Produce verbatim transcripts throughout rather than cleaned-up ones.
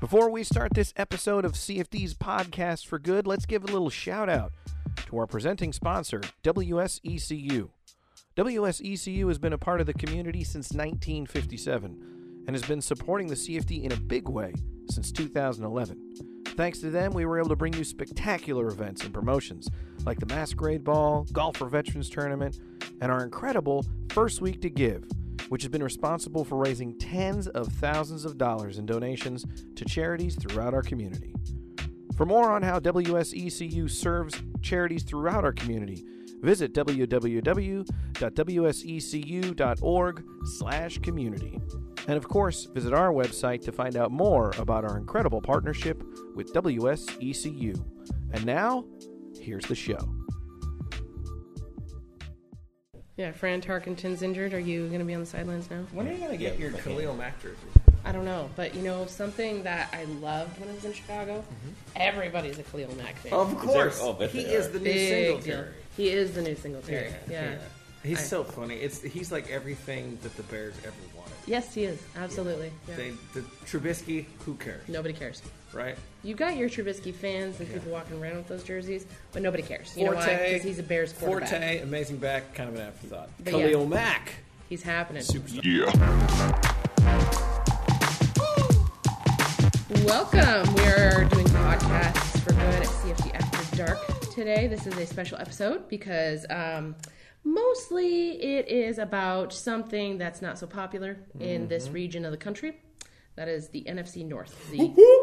Before we start this episode of C F D's Podcast for Good, let's give a little shout out to our presenting sponsor, W S E C U. W S E C U has been a part of the community since nineteen fifty-seven and has been supporting the C F D in a big way since two thousand eleven. Thanks to them, we were able to bring you spectacular events and promotions like the Masquerade Ball, Golf for Veterans Tournament, and our incredible First Week to Give, which has been responsible for raising tens of thousands of dollars in donations to charities throughout our community. For more on how W S E C U serves charities throughout our community, visit w w w dot w s e c u dot org slash community. And of course, visit our website to find out more about our incredible partnership with W S E C U. And now, here's the show. Yeah, Fran Tarkenton's injured. Are you going to be on the sidelines now? When are you going to get your Khalil Mack jersey? I don't know, but you know, something that I loved when I was in Chicago, mm-hmm. everybody's a Khalil Mack fan. Of course. There, oh, he is the new Big Singletary. Deal. He is the new Singletary. Yeah. yeah. yeah. He's I, so funny. It's He's like everything that the Bears ever wanted. Yes, he is. Absolutely. Yeah. They, the Trubisky, who cares? Nobody cares. Right? You got your Trubisky fans and yeah. people walking around with those jerseys, but nobody cares. You Forte, know why? Because he's a Bears quarterback. Forte, amazing back, kind of an afterthought. But Khalil yeah, Mack. He's happening. Superstar. Yeah. Welcome. We're doing podcasts for good at C F D After Dark today. This is a special episode because um, mostly it is about something that's not so popular mm-hmm. in this region of the country. That is the N F C North. The...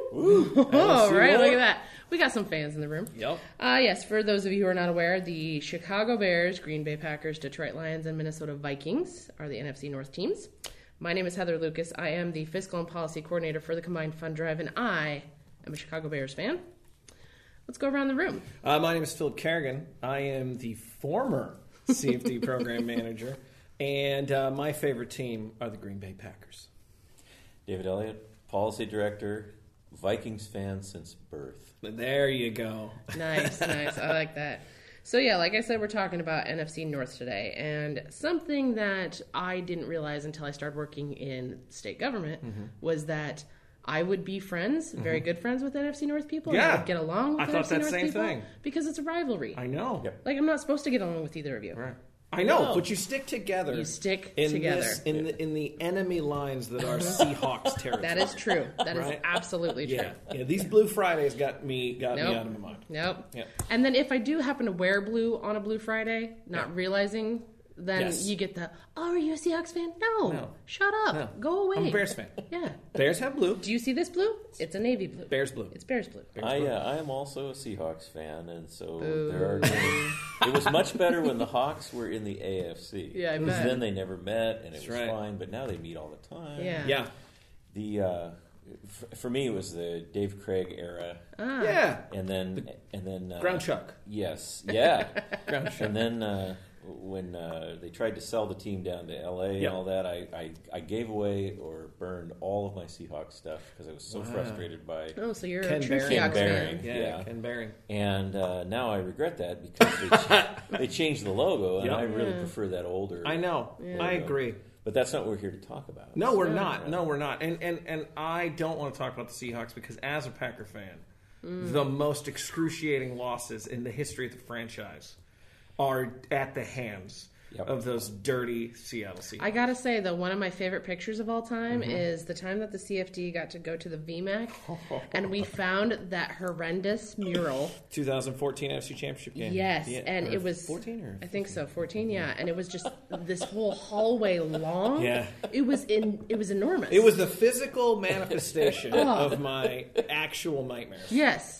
oh, right. Look at that. We got some fans in the room. Yep. Uh, yes, for those of you who are not aware, the Chicago Bears, Green Bay Packers, Detroit Lions, and Minnesota Vikings are the N F C North teams. My name is Heather Lucas. I am the Fiscal and Policy Coordinator for the Combined Fund Drive, and I am a Chicago Bears fan. Let's go around the room. Uh, my name is Philip Kerrigan. I am the former C F D Program Manager, and uh, my favorite team are the Green Bay Packers. David Elliott, Policy Director, Vikings fan since birth. There you go. Nice, nice. I like that. So yeah, like I said, we're talking about N F C North today, and something that I didn't realize until I started working in state government mm-hmm. was that I would be friends, very mm-hmm. good friends with N F C North people. Yeah. And I would get along with I N F C thought that North same people thing. Because it's a rivalry. I know. Yep. Like, I'm not supposed to get along with either of you. Right. I know, no. but you stick together. You stick in together. This, in, the, in the enemy lines that are Seahawks territory. That is true. That right? is absolutely true. Yeah. yeah, these Blue Fridays got me got nope. me out of my mind. Nope. Yep. And then if I do happen to wear blue on a Blue Friday, not yeah. realizing, then yes. you get the, oh, are you a Seahawks fan? No. no. Shut up. No. Go away. I'm a Bears fan. Yeah. Bears have blue. Do you see this blue? It's a navy blue. Bears blue. It's Bears blue. Bears I, blue. Uh, I am also a Seahawks fan, and so Boo. there are. It was much better when the Hawks were in the A F C. Yeah, I bet. Because then they never met, and it That's was right. fine. But now they meet all the time. Yeah. Yeah. The uh, f- for me it was the Dave Craig era. Ah. Yeah. And then and then uh, Ground Chuck. Yes. Yeah. Ground Chuck. And then. Uh, When uh, they tried to sell the team down to L A yep. and all that, I, I, I gave away or burned all of my Seahawks stuff because I was so wow. frustrated by oh, so you're Ken a true Bearing. Seahawks Bearing. fan. Yeah, yeah, Ken Bearing. And uh, now I regret that because they, ch- they changed the logo, and yep. I really yeah. prefer that older. I know. Yeah. I agree. But that's not what we're here to talk about. No, we're no. not. No, we're not. And, and and I don't want to talk about the Seahawks because as a Packer fan, mm. the most excruciating losses in the history of the franchise are at the hands Yep. of those dirty Seattle Seahawks. I gotta say, though, one of my favorite pictures of all time mm-hmm. is the time that the C F D got to go to the V MAC, and we found that horrendous mural. twenty fourteen N F C Championship game. Yes, yeah, and it was fourteen or I think so, fourteen. Yeah, and it was just this whole hallway long. Yeah, it was in. It was enormous. It was the physical manifestation oh. of my actual nightmares. Yes,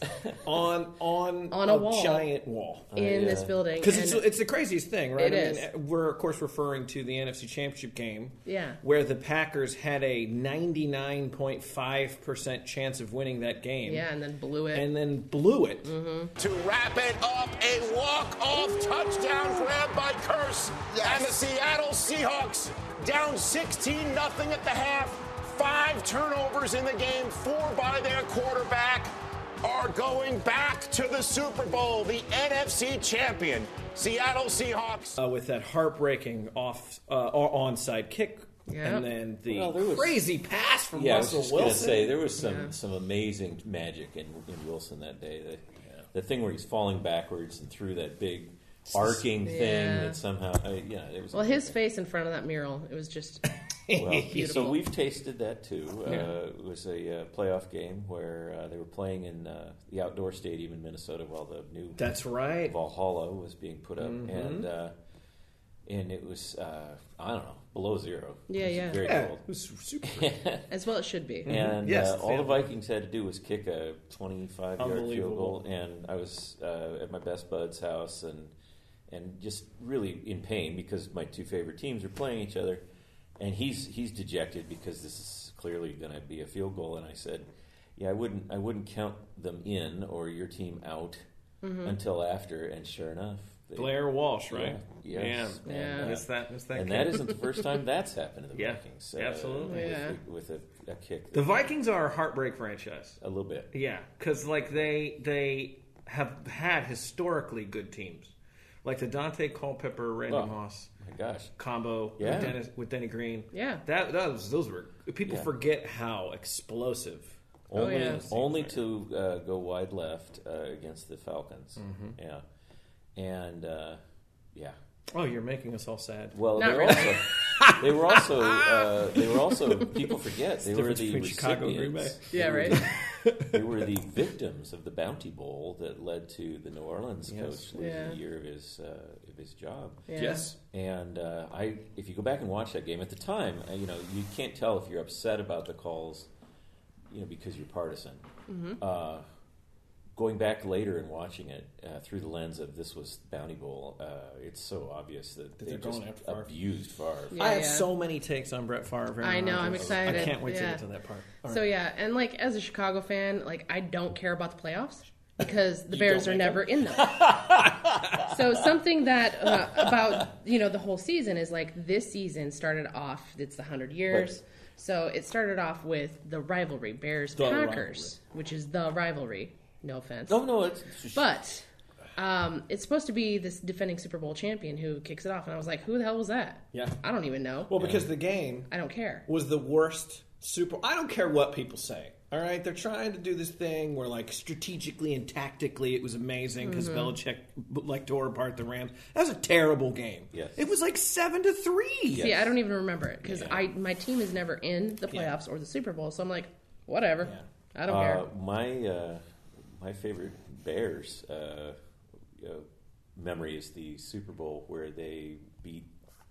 on on on a, a wall. giant wall in uh, this building because it's it's the craziest thing, right? It I is. mean, we're, of course, referring to the N F C Championship game yeah. where the Packers had a ninety-nine point five percent chance of winning that game. Yeah, and then blew it. And then blew it. Mm-hmm. To wrap it up, a walk-off touchdown grab by Curse. Yes. And the Seattle Seahawks down sixteen nothing at the half. Five turnovers in the game, four by their quarterback. are going back to the Super Bowl, the N F C champion, Seattle Seahawks. Uh, with that heartbreaking off uh, onside kick Yeah. And then the Well, there was- crazy pass from Yeah, I was Russell just going to Wilson. say there was some, Yeah. some amazing magic in, in Wilson that day. The, the thing where he's falling backwards and through that big arcing Yeah. thing that somehow, uh, yeah, it was. Well, his amazing. face in front of that mural, it was just Well, beautiful. so we've tasted that too. Uh, it was a uh, playoff game where uh, they were playing in uh, the outdoor stadium in Minnesota while the new That's right. Valhalla was being put up, Mm-hmm. and uh, and it was uh, I don't know below zero. Yeah, It was yeah. very Yeah, cold. it was super. as well it should be. And Yes, uh, it's all the family. Vikings had to do was kick a twenty-five yard field Unbelievable. goal, and I was uh, at my best bud's house and and just really in pain because my two favorite teams are playing each other, and he's he's dejected because this is clearly going to be a field goal, and I said, yeah, I wouldn't I wouldn't count them in or your team out Mm-hmm. until after, and sure enough, they, Blair Walsh, right? Yeah, yes. Man, Yeah. And, uh, Miss that, miss that and kid. that isn't the first time that's happened to the Yeah, Vikings. absolutely. Yeah. With, with a, a kick. The Vikings are a heartbreak franchise. A little bit. Yeah, because like they they have had historically good teams, like the Dante Culpepper, Randy Oh. Moss My gosh. combo Yeah. with, Dennis, with Denny Green. Yeah. that, that was, those were people Yeah. forget how explosive. Only, yeah. only to uh, go wide left uh, against the Falcons. Yeah, and uh, yeah. Oh, you're making us all sad. Well, Not they were really. also they were also uh, they were also people forget they were difference the between Chicago and Green recipients. Yeah, They were right. the- They were the victims of the Bounty Bowl that led to the New Orleans Yes. coach losing Yeah. a year of his uh, of his job. Yeah. Yes, And uh, I, if you go back and watch that game at the time, uh, you know you can't tell if you're upset about the calls, you know, because you're partisan. Mm-hmm. Uh, going back later and watching it uh, through the lens of this was Bounty Bowl, uh, it's so obvious that, That they they're just going after Favre. abused Favre. Yeah. I have so many takes on Brett Favre. Aaron I know, I'm Rodgers. excited. I can't wait to Yeah. get to that part. All So right. yeah, and like as a Chicago fan, like I don't care about the playoffs because the You Bears don't are make never in them. So something that uh, about you know the whole season is like this season started off. It's the hundred years. Right. So it started off with the rivalry Bears The Packers, which is the rivalry. No offense, No, no, it's but um, it's supposed to be this defending Super Bowl champion who kicks it off, and I was like, who the hell was that? Yeah. I don't even know. Well, because the game I don't care. was the worst Super. I don't care what people say. All right, they're trying to do this thing where, like, strategically and tactically, it was amazing because Mm-hmm. Belichick like tore apart the Rams. That was a terrible game. Yes. It was like seven to three. See, I don't even remember it because Yeah. I my team is never in the Yeah. playoffs or the Super Bowl, so I'm like, whatever. Yeah. I don't uh, care. my uh, my favorite Bears uh, uh, memory is the Super Bowl where they beat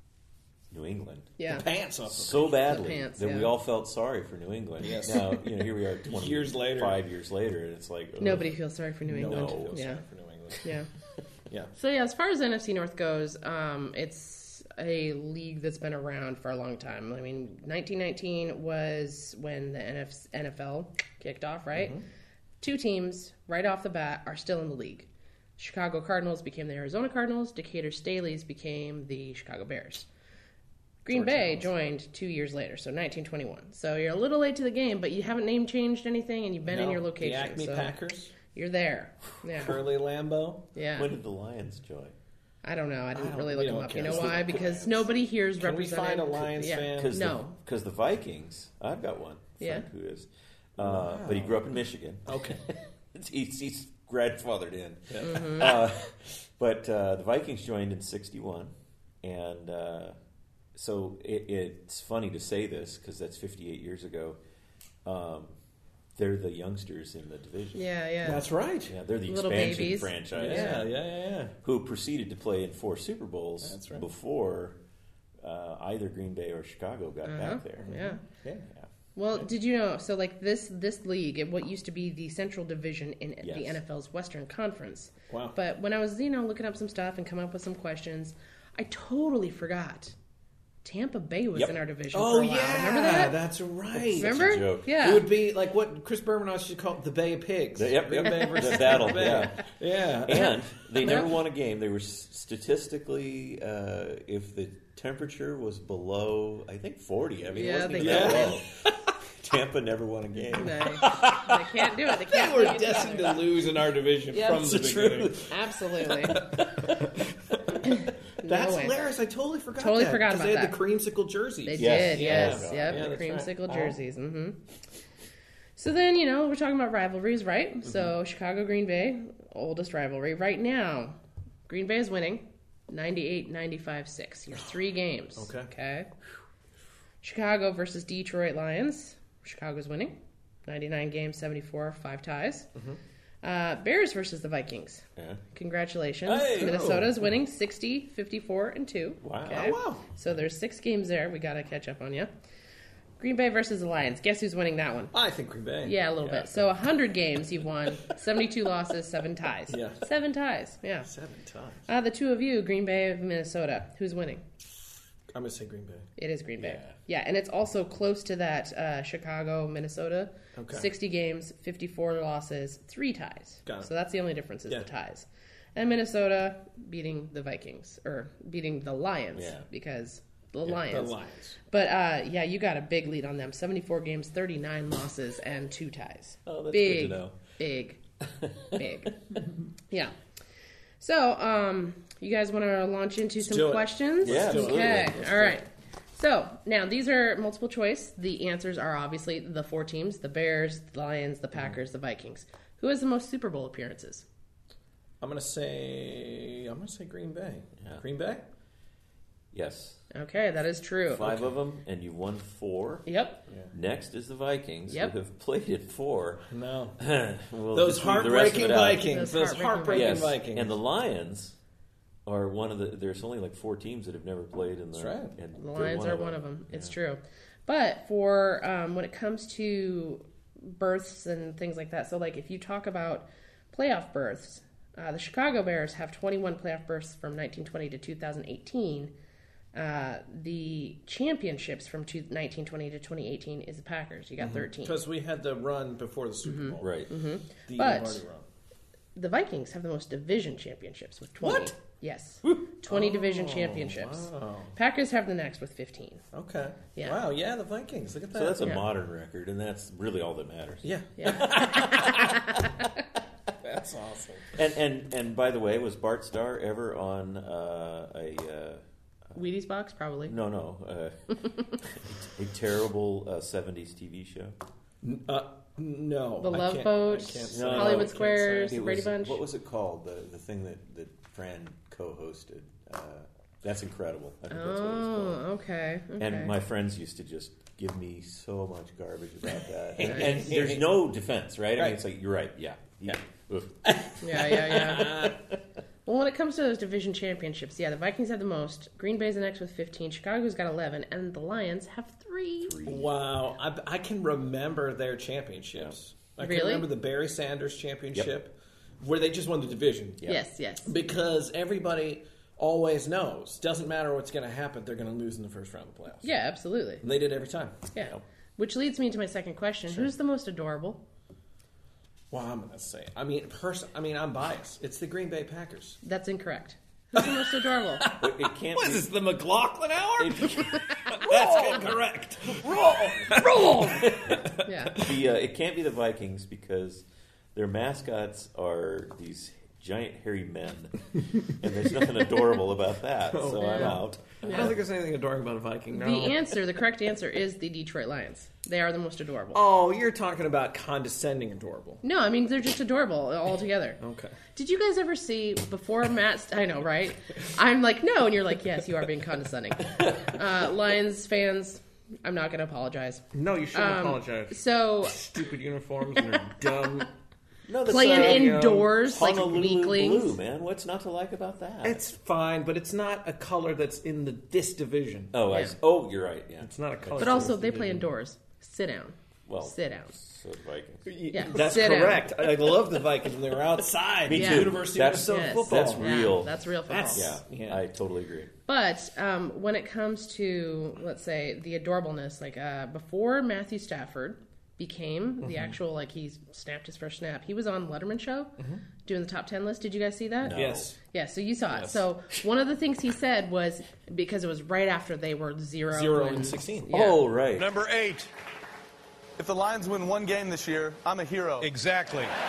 New England. Yeah. Pants off. So badly pants, that we yeah. all felt sorry for New England. Yes. Now, you know, here we are twenty Years later. five years later, and it's like ugh. Nobody feels sorry for New England. one feels yeah. For New England. Yeah. Yeah. So yeah, as far as N F C North goes, um, it's a league that's been around for a long time. I mean, nineteen nineteen was when the N F L kicked off, right? Mm-hmm. Two teams right off the bat are still in the league. Chicago Cardinals became the Arizona Cardinals. Decatur Staleys became the Chicago Bears. Green George Bay Jones. joined two years later, so nineteen twenty-one. So you're a little late to the game, but you haven't name changed anything, and you've been in No, your location. The Acme so Packers. You're there. Yeah. Curly Lambeau. Yeah. When did the Lions join? I don't know. I didn't don't- really we look them don't up. care. You know It's the why? Because Lions. nobody here is Can we represented. find a Lions yeah. fan? Because No. because the, the Vikings, I've got one friend Yeah. who is, uh, but he grew up in Michigan. Okay. he's, he's grandfathered in. Mm-hmm. Uh, but uh, the Vikings joined in sixty-one, and uh, so it, it's funny to say this because that's fifty-eight years ago. Um, they're the youngsters in the division. Yeah, yeah. That's right. Yeah, they're the Little expansion babies. franchise. Yeah, yeah, yeah, yeah. Who proceeded to play in four Super Bowls That's right. before uh, either Green Bay or Chicago got back there. Yeah. Yeah. Yeah. Well, did you know? So, like this this league, it, what used to be the Central Division in Yes. the N F L's Western Conference. Wow. But when I was, you know, looking up some stuff and coming up with some questions, I totally forgot. Tampa Bay was Yep. in our division. Oh for a while. yeah, remember that? That's right. Remember? a joke. Yeah. It would be like what Chris Berman used to call it, the Bay of Pigs. The- yep, Green yep. Bay versus The battle, Tampa Bay. Yeah. And they never won a game. They were s- statistically, uh, if the temperature was below, I think forty. I mean, Yeah, it wasn't they even that can't. low. Tampa never won a game. they, they can't do it. They They can't. were beat each destined other. to lose in our division Yeah. from It's the the beginning. truth. Absolutely. That's way. hilarious. I totally forgot Totally that. forgot 'cause about they had that. the creamsicle jerseys. They Yes. did, yes, Yeah. yep, Yeah, the that's right. creamsicle Oh. jerseys. Mm-hmm. So then, you know, we're talking about rivalries, right? Mm-hmm. So Chicago Green Bay, oldest rivalry right now. Green Bay is winning, ninety-eight ninety-five six. You're three games. Okay. Okay. Chicago versus Detroit Lions. Chicago's winning, ninety-nine games, seventy-four, five ties. Mm-hmm. Uh, Bears versus the Vikings. Yeah. Congratulations. Hey! Minnesota's winning sixty, fifty-four, and two. Wow. Okay. Oh, wow. So there's six games there. We got to catch up on you. Green Bay versus the Lions. Guess who's winning that one? I think Green Bay. Yeah, a little bit. So one hundred games you've won, seventy-two losses, seven ties. Yeah. Seven ties, yeah. Seven times. Uh, the two of you, Green Bay of Minnesota. Who's winning? I'm going to say Green Bay. It is Green Bay. Yeah. Yeah, and it's also close to that uh, Chicago, Minnesota. Okay. sixty games, fifty-four losses, three ties. Got it. So that's the only difference is Yeah. the ties. And Minnesota beating the Vikings, or beating the Lions, Yeah. because the The Lions. Lions. But uh, yeah, you got a big lead on them. seventy-four games, thirty-nine losses, and two ties. Oh, that's big, good to know. Big, big. Yeah. So, um, you guys want to launch into some do it. questions? Yeah, absolutely. Okay. Let's All right. So now these are multiple choice. The answers are obviously the four teams: the Bears, the Lions, the Packers, the Vikings. Who has the most Super Bowl appearances? I'm going to say I'm going to say Green Bay. Yeah. Green Bay? Yes. Okay, that is true. Five of them, and you won four. Yep. Next is the Vikings, Yep. who have played it four. No. We'll Those just leave the rest of heartbreaking it out. Vikings. Those Those heartbreaking heartbreaking Yes, Vikings. and the Lions are one of the. There's only like four teams that have never played in the. That's right. And The they're Lions one are of one them. of them. It's Yeah. true. But for um, when it comes to berths and things like that, so like if you talk about playoff berths, uh, the Chicago Bears have twenty-one playoff berths from nineteen twenty to two thousand eighteen. Uh, the championships from two, nineteen twenty to twenty eighteen is the Packers. You got thirteen. Because we had the run before the Super Bowl. Right. The But- Lombardi run. The Vikings have the most division championships with twenty. What? Yes. twenty division championships. Wow. Packers have the next with fifteen. Okay. Yeah. Wow, yeah, the Vikings. Look at that. So that's a Yeah. modern record, and that's really all that matters. yeah. Yeah. That's awesome. And and and by the way, was Bart Starr ever on uh, a uh, Wheaties box, probably. no no uh, a terrible uh, seventies T V show? Uh, no. The I Love can't- Boat, I can't say. No, no, I Hollywood can't Squares, say. the It Brady was- Bunch. What was it called? The the thing that that Fran co-hosted. Uh, that's incredible. I think that's what it was Oh, called. okay. okay. And my friends used to just give me so much garbage about that. And, and there's no defense, right? I mean, Right. it's like you're right. Yeah, yeah. Oof. Yeah, yeah, yeah. Well, when it comes to those division championships, yeah, the Vikings have the most. Green Bay's the next with fifteen. Chicago's got eleven, and the Lions have three. Wow. I, I can remember their championships. I can Really? remember the Barry Sanders championship where they just won the division. Yeah. Yes, yes. Because everybody always knows. Doesn't matter what's going to happen, they're going to lose in the first round of the playoffs. Yeah, absolutely. And they did every time. Yeah. Which leads me to my second question: Who's the most adorable? Well, I'm going to say, I mean, pers- I mean, I'm biased. It's the Green Bay Packers. That's incorrect. Who's the most adorable? It, it can't. What be, is this, the McLaughlin Hour? It, That's incorrect. Yeah. the, uh, it can't be the Vikings because their mascots are these giant hairy men, and there's nothing adorable about that. So I'm Yeah. out. I don't think there's anything adoring about a Viking. No. The answer, the correct answer, is the Detroit Lions. They are the most adorable. Oh, you're talking about condescending adorable. No, I mean they're just adorable altogether. Okay. Did you guys ever see before Matt? I know, right? I'm like, no, and you're like, yes, you are being condescending. Uh, Lions fans, I'm not going to apologize. No, you shouldn't Um, apologize. So Stupid uniforms and their dumb. No, that's playing uh, indoors like Honolulu weaklings. blue, man. What's not to like about that? It's fine, but it's not a color that's in the this division. oh, I, Yeah. s- oh, you're right. Yeah, It's not a color. But also, they play indoors. Sit down. well, Sit down. So the Vikings. Yeah, That's sit down. correct. I love the Vikings when they were outside. Me the too. University That's- of Minnesota Yes. football. That's Yeah, real. that's real football. That's- Yeah, Yeah. I totally agree. But um, when it comes to, let's say, the adorableness, like uh, before Matthew Stafford became the actual, like he snapped his first snap, he was on Letterman show doing the top ten list. Did you guys see that? No. Yes. Yeah, so you saw it. Yes. So one of the things he said was, because it was right after they were zero, Zero and sixteen. Yeah. Oh, right. Number eight. If the Lions win one game this year, I'm a hero. Exactly.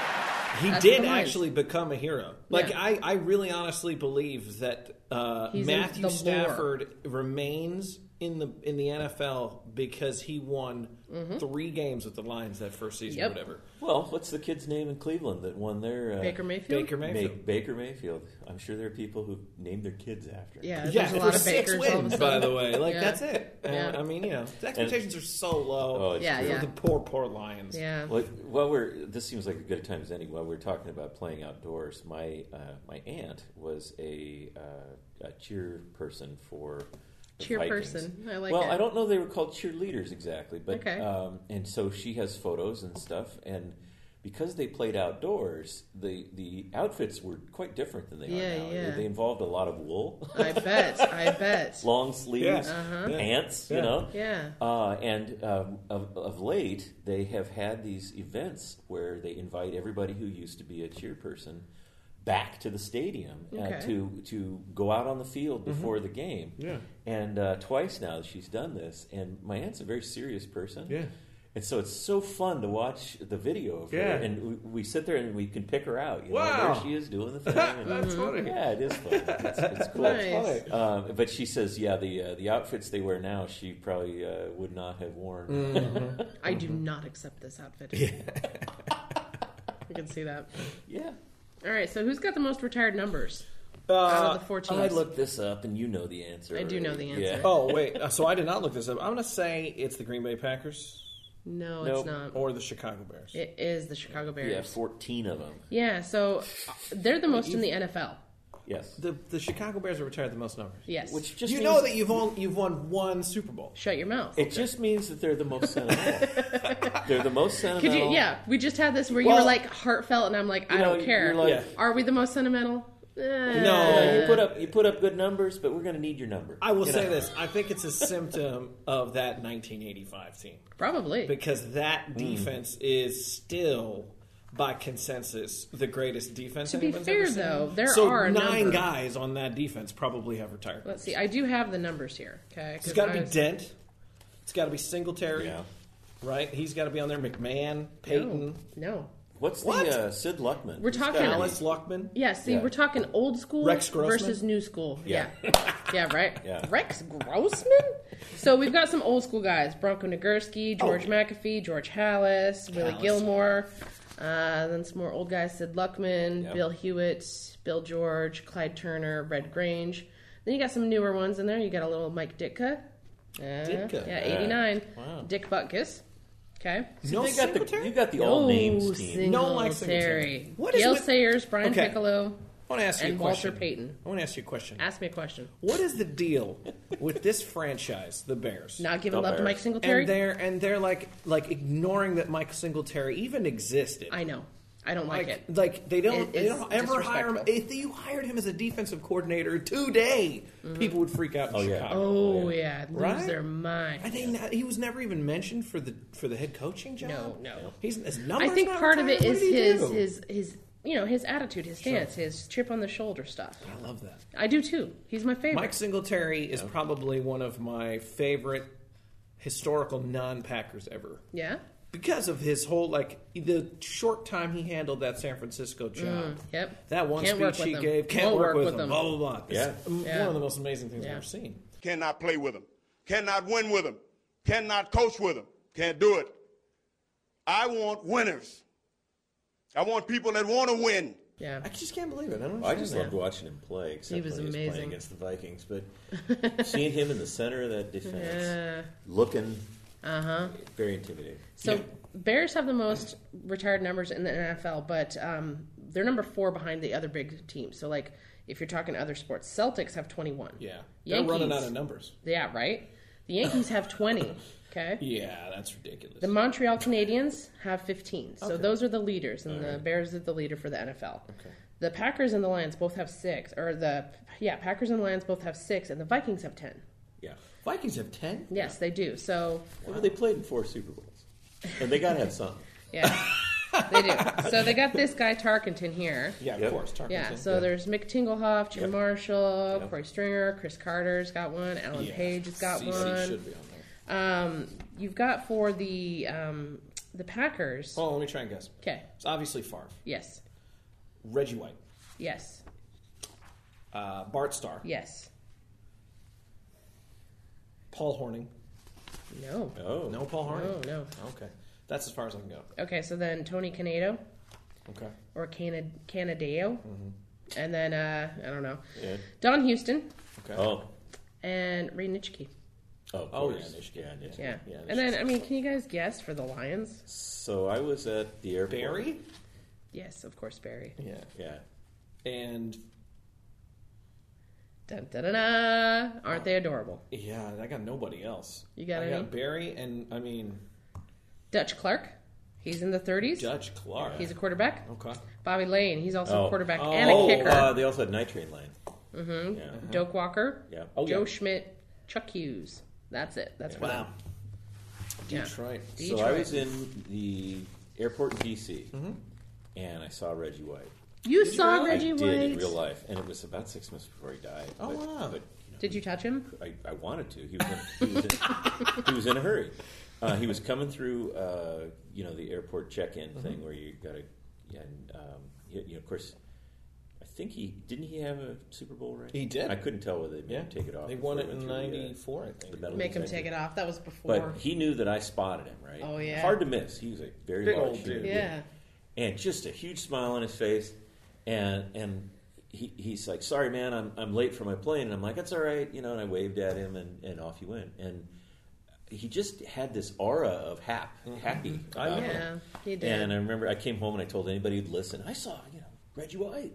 He That's did the lines. actually become a hero. Like, Yeah. I, I really honestly believe that uh, He's in Matthew the Stafford remains in the in the N F L because he won Mm-hmm. three games with the Lions that first season Yep. or whatever. Well, what's the kid's name in Cleveland that won their uh, Baker Mayfield. Baker Ma- Mayfield. Baker Mayfield? I'm sure there are people who named their kids after him. Yeah, Yeah, there's a for lot of six Bakers all of a wins, sudden. by the way. Like, Yeah. that's it. And, Yeah. I mean, you know, the expectations are so low. Oh, it's Yeah, true. for yeah. the poor, poor Lions. Yeah. Well, while we're this seems like a good time as any. While we're talking about playing outdoors, my uh, my aunt was a, uh, a cheer person for the Cheer Vikings. person. I like well, it. I don't know they were called cheerleaders exactly, but Okay. um, and so she has photos and stuff, and because they played outdoors, the the outfits were quite different than they Yeah, are now. yeah. They involved a lot of wool. I bet. I bet. Long sleeves, Yeah. Uh-huh. pants, Yeah. you know. Yeah. Uh, and um, of, of late, they have had these events where they invite everybody who used to be a cheer person back to the stadium uh, Okay. to to go out on the field before the game. Yeah. And uh, twice now she's done this. And my aunt's a very serious person. Yeah. And so it's so fun to watch the video of Yeah. her, and we, we sit there and we can pick her out. You know, Wow. there she is doing the thing. And, That's funny. yeah, it is fun. It's, it's cool. Nice. Funny. Um, but she says, yeah, the uh, the outfits they wear now, she probably uh, would not have worn. Mm. I do not accept this outfit. I can see that. Yeah. All right, so who's got the most retired numbers Uh, out of the four teams? I looked this up, and you know the answer. I do know already. the answer. Yeah. Oh, wait. Uh, so I did not look this up. I'm going to say it's the Green Bay Packers No, Nope. it's not. or the Chicago Bears. It is the Chicago Bears. Yeah, fourteen of them. Yeah, so uh, they're the most in the N F L. Yes. The the Chicago Bears have retired the most numbers. Yes. Which just you means, know that you've only, you've won one Super Bowl. Shut your mouth. it just means that they're the most sentimental. They're the most Could sentimental. you? Yeah, we just had this where you Well- were like heartfelt, and I'm like, I You know, don't care. you're like- Yeah. Are we the most sentimental? Eh. No. You put up you put up good numbers, but we're going to need your number. I will You say know? this. I think it's a symptom of that nineteen eighty-five team. Probably. Because that defense is still, by consensus, the greatest defense To be anyone's fair, ever seen. though, there so are a nine number. guys on that defense probably have retired. Let's see. I do have the numbers here. Okay. It's got to I be was- Dent. It's got to be Singletary. Yeah. Right? He's got to be on there. McMahon, Peyton, No. no. What's What? the uh, Sid Luckman? We're He's talking- gotta be- Alice Luckman. Yeah, see, Yeah. we're talking old school Rex Grossman? versus new school. Yeah. Yeah. Yeah, right? Yeah. Rex Grossman? So we've got some old school guys. Bronco Nagurski, George Oh. McAfee, George Hallis, Willie Hallis. Gilmore. Uh, then some more old guys, Sid Luckman, Yep. Bill Hewitt, Bill George, Clyde Turner, Red Grange. Then you got some newer ones in there. You got a little Mike Ditka. Uh, Ditka. Yeah, eighty-nine. Wow. Dick Butkus. Okay. No They got the, Singletary? you got the all names team. No Mike Singletary. Singletary. What is Gail with- Sayers, Brian Okay. Piccolo, I want to ask you and a Walter question. Payton. I want to ask you a question. Ask me a question. What is the deal with this franchise, the Bears? Not giving The love to Bears. Mike Singletary? and they're and they're like like ignoring that Mike Singletary even existed. I know. I don't like, it. Like they don't, It they is don't ever hire him. disrespectful. If you hired him as a defensive coordinator today, people would freak out in Oh, yeah. Chicago. Oh, yeah. Lose Right? their mind. I think not, he was never even mentioned for the for the head coaching job. No, no. He's his I numbers. think not part of it retired? is What did he his, do? his, his, you know, his attitude, his stance, his chip on the shoulder stuff. I love that. I do too. He's my favorite. Mike Singletary is probably one of my favorite historical non-Packers ever. Yeah? Because of his whole, like, the short time he handled that San Francisco job. Yep. That one Can't work speech he with him. gave, can't Won't work, work with with him, him. blah, blah, blah. It's Yeah. m- Yeah. one of the most amazing things Yeah. I've ever seen. Cannot play with them. Cannot win with them. Cannot coach with them. Can't do it. I want winners. I want people that want to win. Yeah. I just can't believe it. I don't I just understand loved watching him play, except He was when he was amazing. playing against the Vikings. But seeing him in the center of that defense, Yeah. looking Uh-huh. very intimidating. So Yeah. Bears have the most retired numbers in the N F L, but um, they're number four behind the other big teams. So, like, if you're talking other sports, Celtics have twenty-one. Yeah. They're Yankees, running out of numbers. Yeah, right? The Yankees have twenty, okay? Yeah, that's ridiculous. The Montreal Canadiens have fifteen. So Okay. those are the leaders, and the Bears are the leader for the N F L. Okay. The Packers and the Lions both have six, or the, yeah, Packers and Lions both have six, and the Vikings have ten. Yeah. Vikings have ten? Yes, they do. So, Well, they played in four Super Bowls, and they got to have something. yeah, they do. So they got this guy Tarkenton here. Yeah, of Yep. course. Tarkenton. Yeah, so there's Mick Tingelhoff, Jim Yep. Marshall, Yep. Corey Stringer, Chris Carter's got one, Alan Yeah. Page has got C C one. should be on there. Um, you've got for the um, the Packers. Oh, let me try and guess. Okay. It's obviously Favre. Yes. Reggie White. Yes. Uh, Bart Starr. Yes. Paul Hornung. No. Oh. No Paul Hornung? No, no. Okay. That's as far as I can go. Okay, so then Tony Canedo Okay. or Canad- Canadeo. And then, uh, I don't know. Yeah. Don Houston Okay. Oh. and Ray Nitschke. Oh, of Oh, course. yeah, Nitschke. Yeah, Nitschke. Yeah. Yeah, And then, I mean, can you guys guess for the Lions? So I was at the airport. Barry? Yes, of course, Barry. Yeah. Yeah. And, Dun, da, da, da. Aren't they adorable? yeah, I got nobody else. You got I any? got Barry and, I mean, Dutch Clark. He's in the thirties. Dutch Clark. He's a quarterback. Okay. Bobby Lane. He's also Oh. a quarterback Oh. and a Oh, kicker. uh, they also had Night Train Lane. Mm-hmm. Yeah. Doak Walker. Yeah. Oh, Joe yeah. Schmidt. Chuck Hughes. That's it. That's what Wow. Yeah. Detroit. So I was in the airport in D C, and I saw Reggie White. You saw really? Reggie I White. did in real life, and it was about six months before he died. Oh, but, wow. But, you know, Did you touch him? I, I wanted to. He was in, he was in, he was in a hurry. Uh, he was coming through, uh, you know, the airport check-in thing where you got to, yeah, and um, you, you know, of course, I think he didn't he have a Super Bowl ring? He did. I couldn't tell whether they made Yeah. him take it off. They won before it in went through the, uh, ninety-four, I the think. metal Make him detector. take it off. That was before. But he knew that I spotted him, right? Oh, yeah. Hard to miss. He was a very Big large old dude. yeah. and just a huge smile on his face, and and he, he's like, "Sorry, man, I'm I'm late for my plane." And I'm like, "That's all right," you know. And I waved at him, and, and off he went. And he just had this aura of hap, happy. I about know. him. Yeah, he did. And I remember I came home and I told anybody who'd listen, I saw, you know, Reggie White.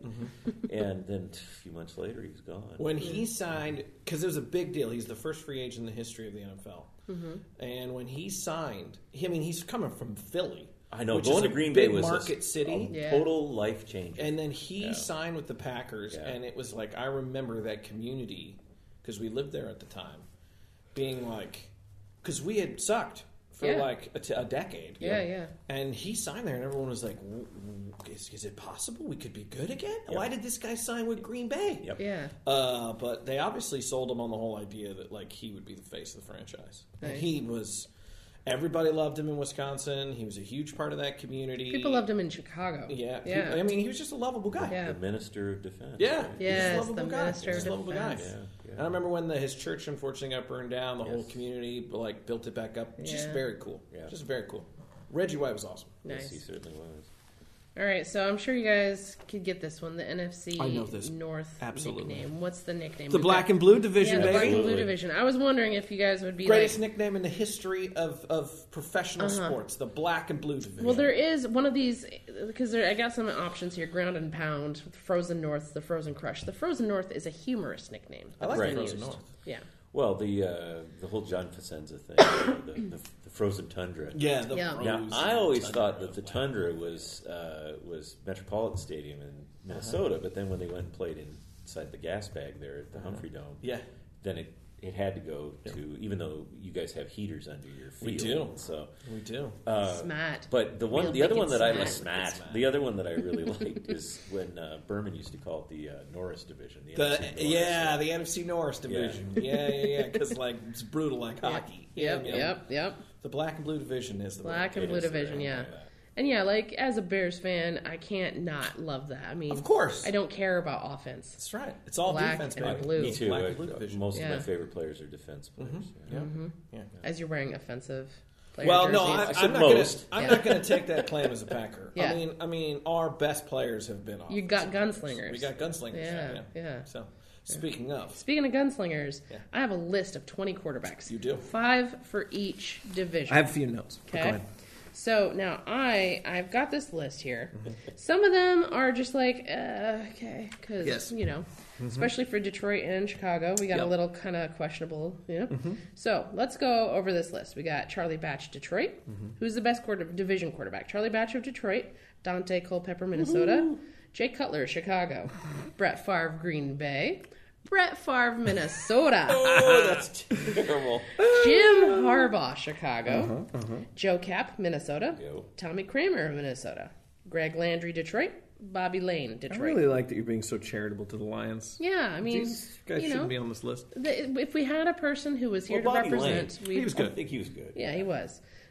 And then a few months later, he was gone. When he signed, because it was a big deal. He's the first free agent in the history of the N F L. And when he signed, he, I mean, he's coming from Philly. I know which going is to a Green Bay big was market a, city. a Yeah. total life change. And then he Yeah. signed with the Packers, Yeah. and it was like, I remember that community, because we lived there at the time, being like, because we had sucked for Yeah. like a, t- a decade. Yeah, yeah. And he signed there, and everyone was like, w- w- is, is it possible we could be good again? Yep. Why did this guy sign with Green Bay? Yep. Yeah. Uh, but they obviously sold him on the whole idea that like he would be the face of the franchise. And Nice. he was. Everybody loved him in Wisconsin. He was a huge part of that community. People loved him in Chicago. Yeah, Yeah. people- I mean, he was just a lovable guy. Yeah. the minister of defense. Yeah, right? he's Yes, a lovable the guy. minister He's of a lovable guy. defense. Yeah, yeah. And I remember when the, his church unfortunately got burned down, the whole Yes. community like built it back up. Just Yeah. very cool. Yeah. Just very cool. Reggie White was awesome. Yes, he Nice. certainly was. All right, so I'm sure you guys could get this one. The N F C I know this. North Absolutely. nickname. What's the nickname? The We've black got- and blue division, yeah, the black baby. and blue Absolutely. division. I was wondering if you guys would be Greatest like. nickname in the history of, of professional Uh-huh. sports, the black and blue division. Well, there is one of these because there, I got some options here: Ground and Pound, Frozen North, the Frozen Crush. The Frozen North is a humorous nickname. I like that's the been Frozen used. North. Yeah. Well, the uh, the whole John Facenda thing, you know, the, the, the frozen tundra. Yeah, the Yeah. Now, Frozen I always Tundra. thought that the Tundra was uh, was Metropolitan Stadium in Minnesota, but then when they went and played inside the gas bag there at the Humphrey Dome, Yeah. then it, it had to go to, even though you guys have heaters under your field. We do. So, We do. uh, Smart. But the one, Real the other wicked one that I smart. smat, Smart. the other one that I really liked is when uh, Berman used to call it the uh, Norris division. The, The, N F C Norris. yeah, the N F C Norris division. Yeah, yeah, yeah. Because like it's brutal like hockey. Yep, Yeah, yep, yep. The black and blue division is the Black one. and blue is the division, right yeah. one. And yeah, like as a Bears fan, I can't not love that. I mean, Of course. I don't care about offense. That's right. It's all Black defense, and baby. blue. Me too. Black I- and blue division. most of Yeah. my favorite players are defense players. yeah. Yeah. Yeah. As you're wearing offensive player Well, no, jerseys. I, I I'm said not most. gonna. I'm Yeah. not going to take that claim as a Packer. Yeah. I mean, I mean, our best players have been off. You got gunslingers. We got gunslingers. Yeah, yeah. yeah. So, speaking of, Speaking of gunslingers, Yeah. I have a list of twenty quarterbacks. You do? Five for each division. a few notes. Okay. So now I I've got this list here. Some of them are just like uh, okay, because Yes. you know, especially for Detroit and Chicago, we got a Yep. little kind of questionable. You know. So let's go over this list. We got Charlie Batch, Detroit. Who's the best quarter division quarterback? Charlie Batch of Detroit, Dante Culpepper, Minnesota, Jay Cutler, Chicago, Brett Favre, Green Bay. Brett Favre, Minnesota. Oh, that's terrible. Jim Harbaugh, Chicago. Joe Cap, Minnesota. Go. Tommy Kramer, Minnesota. Greg Landry, Detroit. Bobby Lane, I Detroit. really like that you're being so charitable to the Lions. Yeah, I mean, These guys you know, shouldn't be on this list. the, if we had a person who was here Well, to Bobby represent, Lane. we He was I good. think he was good. Yeah, he was.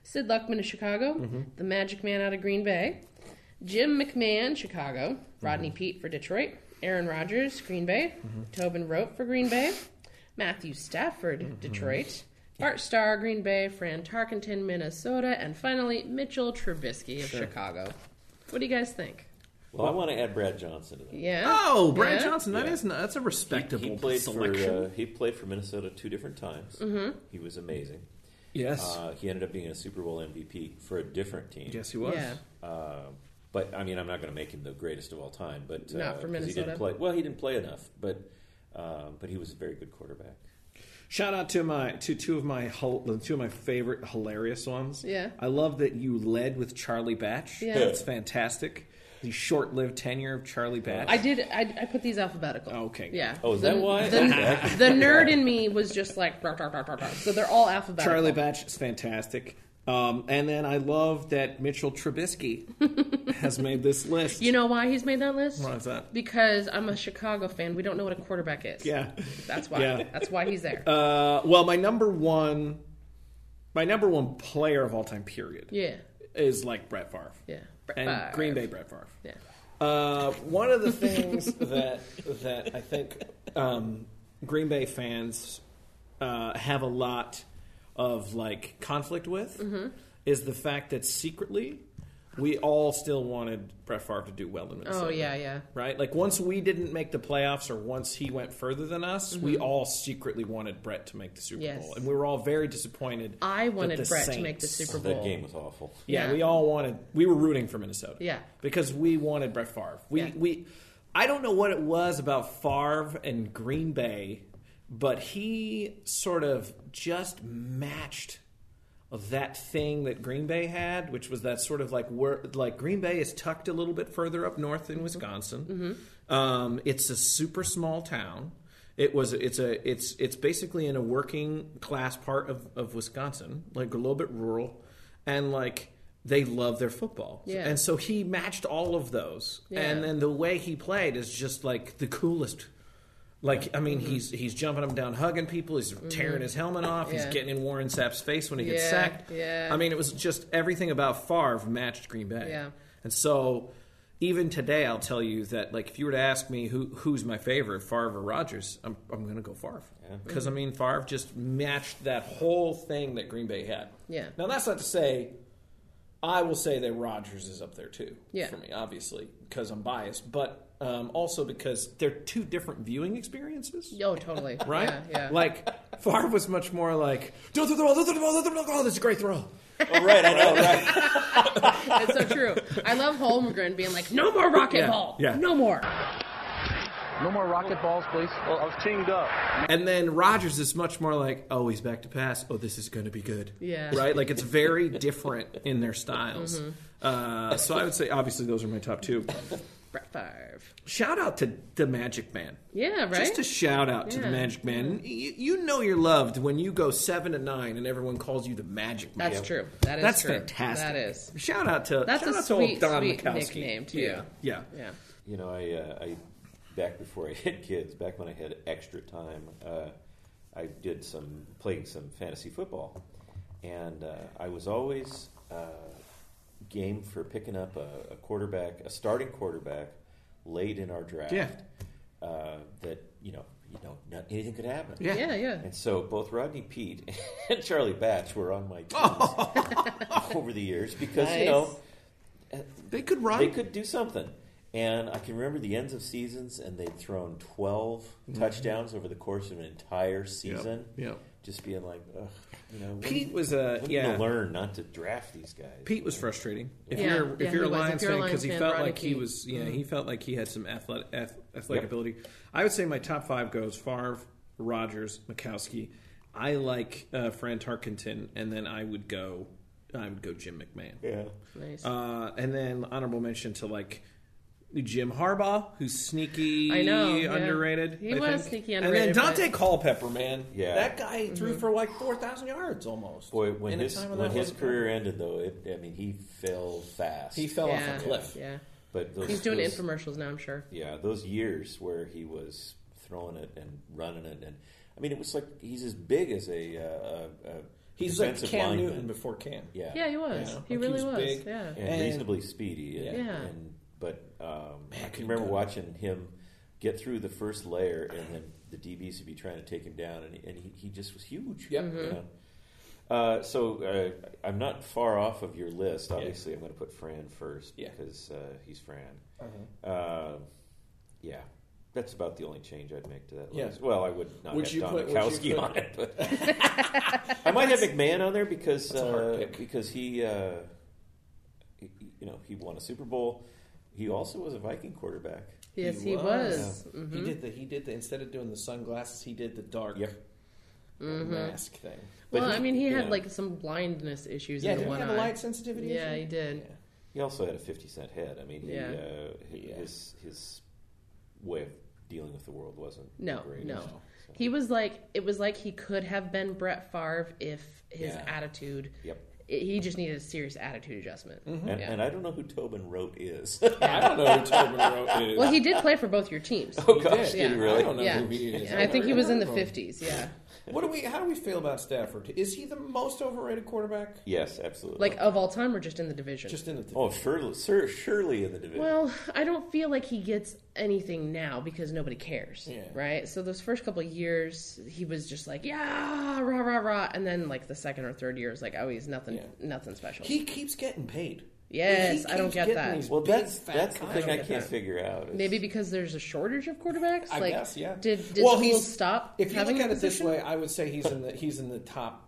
Sid Luckman of Chicago, Mm-hmm. the Magic Man out of Green Bay, Jim McMahon, Chicago, Rodney Mm-hmm. Peete for Detroit, Aaron Rodgers, Green Bay, Mm-hmm. Tobin Rote for Green Bay, Matthew Stafford, Mm-hmm. Detroit, Bart Starr, Green Bay, Fran Tarkenton, Minnesota, and finally Mitchell Trubisky of Chicago. What do you guys think? Well, I want to add Brad Johnson to that. Yeah. Oh, Brad Yeah. Johnson. That Yeah. is not, that's a respectable He, he played selection. for uh, he played for Minnesota two different times. Mm-hmm. He was amazing. yes. Uh, he ended up being a Super Bowl M V P for a different team. yes, he was. Yeah. Uh, but I mean, I'm not going to make him the greatest of all time. But uh, Not for 'cause He Minnesota. didn't play, well, he didn't play enough, but uh, but he was a very good quarterback. Shout out to my to two of my hil- two of my favorite hilarious ones. Yeah. I love that you led with Charlie Batch. Yeah. That's fantastic. The short-lived tenure of Charlie Batch. I did. I, I put these alphabetical. Okay. Yeah. Oh, is the, that why? The, the nerd in me was just like, "Rar, rar, rar, rar, rar." So they're all alphabetical. Charlie Batch is fantastic. Um, and then I love that Mitchell Trubisky has made this list. You know why he's made that list? Why is that? Because I'm a Chicago fan. We don't know what a quarterback is. Yeah. That's why. Yeah. That's why he's there. Uh, well, my number one, my number one player of all time, period, yeah. is like Brett Favre. Yeah. Brett And Favre. Green Bay Brett Favre. Yeah. Uh, one of the things that that I think um, Green Bay fans uh, have a lot of like conflict with Mm-hmm. is the fact that secretly we all still wanted Brett Favre to do well in Minnesota. Oh yeah, yeah. Right? Like once we didn't make the playoffs or once he went further than us, we all secretly wanted Brett to make the Super Mm-hmm. Yes. Bowl. And we were all very disappointed. I that wanted the Brett to make the Saints- Super Bowl. That game was awful. Yeah, Yeah. we all wanted. We were rooting for Minnesota. Yeah. because we wanted Brett Favre. We Yeah. we. I don't know what it was about Favre and Green Bay, but he sort of just matched that thing that Green Bay had, which was that sort of like where like Green Bay is tucked a little bit further up north in Wisconsin. Um, it's a super small town. It was it's a it's it's basically in a working class part of, of Wisconsin, like a little bit rural, and like they love their football. Yeah. And so he matched all of those. Yeah. And then the way he played is just like the coolest. Like, I mean, Mm-hmm. he's he's jumping up and down, hugging people. He's tearing his helmet off. He's Yeah. getting in Warren Sapp's face when he gets Yeah, sacked. yeah. I mean, it was just everything about Favre matched Green Bay. Yeah. And so even today, I'll tell you that, like, if you were to ask me who who's my favorite, Favre or Rodgers, I'm I'm going to go Favre. Because, I mean, Favre just matched that whole thing that Green Bay had. Yeah. Now, that's not to say... I will say that Rodgers is up there too Yeah. for me, obviously, because I'm biased, but um, also because they're two different viewing experiences, Oh, totally. right? Yeah, yeah. Like Favre was much more like, "Do the throw, do the throw, do the throw, oh, this is a great throw." Oh, right, I know, right. It's so true. I love Holmgren being like, no more rocket Yeah, ball. yeah. No more. No more rocket balls, please. Well, I was teamed up. And then Rodgers is much more like, "Oh, he's back to pass. Oh, this is going to be good." Yeah. Right? Like it's very different in their styles. Mm-hmm. Uh, so I would say, obviously, those are my top two. Brett Favre. Shout out to the Magic Man. Yeah, right? Just a shout out to the Yeah. Magic Man. You, you know you're loved when you go seven to nine and everyone calls you the Magic Man. That's true. That is That's true. fantastic. That is. Shout out to That's shout a out to old sweet, Don sweet Mikowski. nickname, too. Yeah, yeah. Yeah. You know, I, uh, I back before I had kids, back when I had extra time, uh, I did some playing some fantasy football, and uh, I was always uh, game for picking up a, a quarterback, a starting quarterback, late in our draft. Yeah. Uh, that you know, you know, not, anything could happen. Yeah. Yeah, yeah. And so both Rodney Peete and Charlie Batch were on my teams over the years because you Nice. know They could run. they could do something. And I can remember the ends of seasons, and they'd thrown twelve touchdowns over the course of an entire season. Yep. Just being like, ugh, you know, when, Pete was a when yeah. you learn not to draft these guys. Pete was frustrating. If Yeah, you're yeah, if you're he a was. Lions If you're a fan, because Lions he fan, felt Rodney like he Peete. was yeah he felt like he had some athletic athletic Yep. ability. I would say my top five goes Favre, Rodgers, Mikowski. I like uh, Fran Tarkenton, and then I would go I would go Jim McMahon. Yeah. Nice. Uh, and then honorable mention to like Jim Harbaugh, who's sneaky, I know, yeah. underrated. He I was think. sneaky, And underrated, then Dante but- Culpepper, man, Yeah. that guy Mm-hmm. threw for like four thousand yards almost. Boy, when in a his time when when that his wasn't career ended, though, it, I mean, he fell fast. he fell yeah. off a cliff. Yeah. But those, He's doing those, infomercials now, I'm sure. Yeah, those years where he was throwing it and running it, and I mean, it was like he's as big as a, uh, a, a He's like defensive Cam lineman. Newton before Cam. Yeah, Yeah, he was. Yeah. He Like, really he was was. big. Yeah. and, And- reasonably speedy. And, Yeah. and, but um, I can couldn't remember go. watching him get through the first layer, and then the D Bs would be trying to take him down, and he, and he, he just was huge. Yep. Mm-hmm. You know? Uh, so uh, I'm not far off of your list. Obviously, I'm going to put Fran first Yeah. because uh, he's Fran. Uh-huh. Uh, yeah, that's about the only change I'd make to that Yeah. list. Well, I would not Would have you Don put- would you Mikowski put- on it, but I might have McMahon on there because That's a hard uh, pick. because he, uh, he, you know, he won a Super Bowl. He also was a Viking quarterback. Yes, he was. He Mm-hmm. did the he did the instead of doing the sunglasses, he did the dark Yep. mask thing. But Well, he- I mean, he you had know, like some blindness issues Yeah, in the did he one have eye. a light sensitivity Yeah, issue? he did. Yeah. He also had a fifty cent head. I mean, he, Yeah. uh, hi- Yeah. his his way of dealing with the world wasn't No, great. no. So- He was like, it was like he could have been Brett Favre if his Yeah. attitude. Yep. It, he just needed a serious attitude adjustment. And, Yeah. and I don't know who Tobin Rote is. I don't know who Tobin Rote is. Well, he did play for both your teams. oh gosh, did. did he Yeah. really? I don't know yeah, who he is. and I think he was in the I've never heard of him. fifties. Yeah, What do we? How do we feel about Stafford? Is he the most overrated quarterback? Yes, absolutely. like of all time, or just in the division. Just in the oh, surely, sir, surely in the division. Well, I don't feel like he gets anything now because nobody cares, Yeah. right? So those first couple of years, he was just like, yeah, rah, rah, rah. And then like the second or third year is like, oh, he's nothing, Yeah. nothing special. He keeps getting paid. Yes, He I don't keeps get getting that. these well, big, that's fat that's the thing I contracts. can't figure out. is- Maybe because there's a shortage of quarterbacks. I like, guess, yeah. Did, did well, schools he's, stop If you having look at the it this position? way, I would say he's in the he's in the top.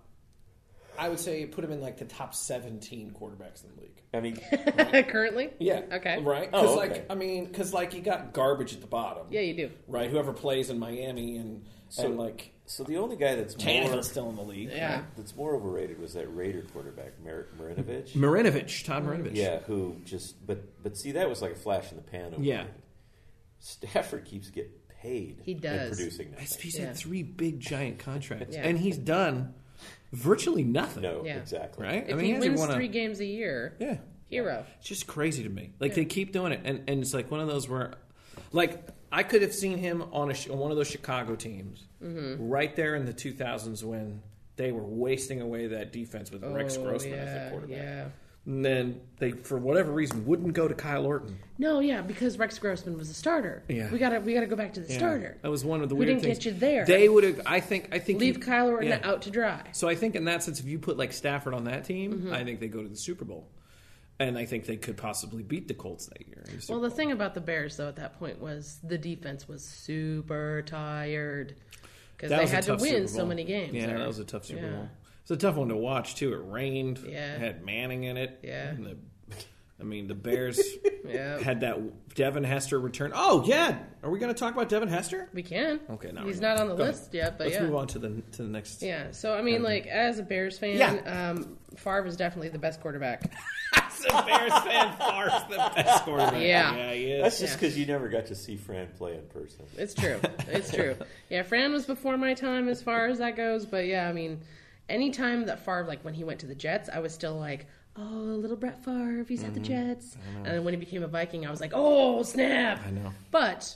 I would say put him in like the top seventeen quarterbacks in the league. I mean, Currently? Yeah. Okay. Right. Oh, Because okay. like I mean, because like you got garbage at the bottom. Yeah, you do. Right. Whoever plays in Miami and So- and like so the only guy that's more Tannehill's still in the league. Yeah. that's more overrated was that Raider quarterback Mar- Marinovich. Marinovich, Todd Marinovich. Yeah, who just but but see that was like a flash in the pan. Over Yeah. Stafford keeps getting paid. He does. And producing nothing. He's Yeah. had three big giant contracts, Yeah. and he's done virtually nothing. No, Yeah. exactly. Right. If I mean, he hasn't wins won a- three games a year, Yeah. hero. It's just crazy to me. Like they keep doing it, and, and it's like one of those where, like I could have seen him on a sh- on one of those Chicago teams, Mm-hmm. right there in the two thousands when they were wasting away that defense with Rex Oh, Grossman yeah, as the quarterback. Yeah. And then they, for whatever reason, wouldn't go to Kyle Orton. No, yeah, because Rex Grossman was a starter. Yeah. We gotta we gotta go back to the starter. That was one of the We weird didn't things. get you there. They would have. I think. I think. Leave you- Kyle Orton yeah. out to dry. So I think in that sense, if you put like Stafford on that team, Mm-hmm. I think they go to the Super Bowl, and I think they could possibly beat the Colts that year. in the Super Well, the Bowl. thing about the Bears, though, at that point was the defense was super tired because That they was a had to tough win Super so Bowl. many games. Yeah, there. that was a tough Super Yeah. Bowl. It's a tough one to watch too. It rained. Yeah. It had Manning in it. Yeah. And the, I mean, the Bears Yeah. had that Devin Hester return. Oh yeah, are we going to talk about Devin Hester? We can. Okay, now he's we're not on the Go list ahead. yet, but Let's yeah. move on to the to the next. Yeah, so I mean, like as a Bears fan, Yeah. um, Favre is definitely the best quarterback. As a Bears fan, Favre's the best quarterback. Yeah. yeah, he is. That's just Yeah. because you never got to see Fran play in person. It's true. It's true. Yeah, Fran was before my time as far as that goes, but yeah, I mean, anytime that Favre, like when he went to the Jets, I was still like, oh, little Brett Favre, he's at the Jets. And then when he became a Viking, I was like, oh, snap. I know. But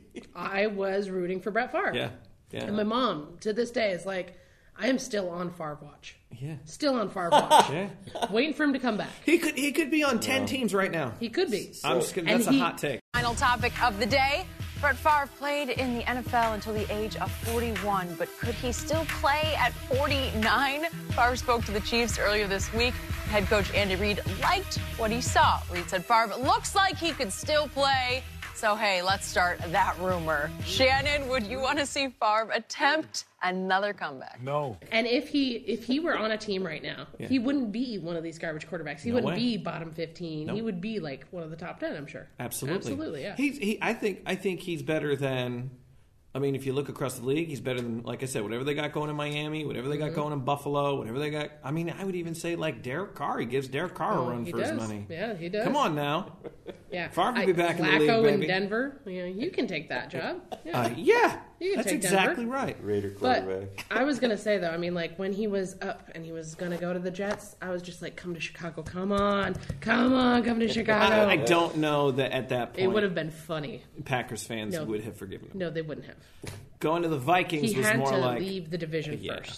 I was rooting for Brett Favre. Yeah, yeah. And my mom, to this day, is like, I am still on Favre watch. Yeah. Still on Favre watch. Yeah. Waiting for him to come back. He could he could be on ten teams right now. He could be. I'm just gonna, And that's he- a hot take. Final topic of the day. Brett Favre played in the N F L until the age of forty-one, but could he still play at forty-nine? Favre spoke to the Chiefs earlier this week. Head coach Andy Reid liked what he saw. Reid said Favre looks like he could still play. So, hey, let's start that rumor. Shannon, would you want to see Favre attempt another comeback? No. And if he if he were on a team right now, he wouldn't be one of these garbage quarterbacks. He No wouldn't way. be bottom fifteen. He Nope. would be like one of the top ten, I'm sure. Absolutely, Absolutely, yeah. He's he. I think I think he's better than. I mean, if you look across the league, he's better than, like I said, whatever they got going in Miami, whatever they got Mm-hmm. going in Buffalo, whatever they got. I mean, I would even say like Derek Carr. He gives Derek Carr a run he for does. his money. Yeah, he does. Come on now. Yeah. Favre could I- be back in the Flacco league, in baby. Denver. Yeah, you can take that job. Yeah. Uh, yeah, You can that's take exactly Denver. right. Raider But quarterback. I was gonna say though, I mean, like when he was up and he was gonna go to the Jets, I was just like, "Come to Chicago, come on, come on, come to Chicago." I, I don't know that at that point It would have been funny. Packers fans No. would have forgiven him. No, they wouldn't have. Going to the Vikings He was had more to like leave the division Yeah. first.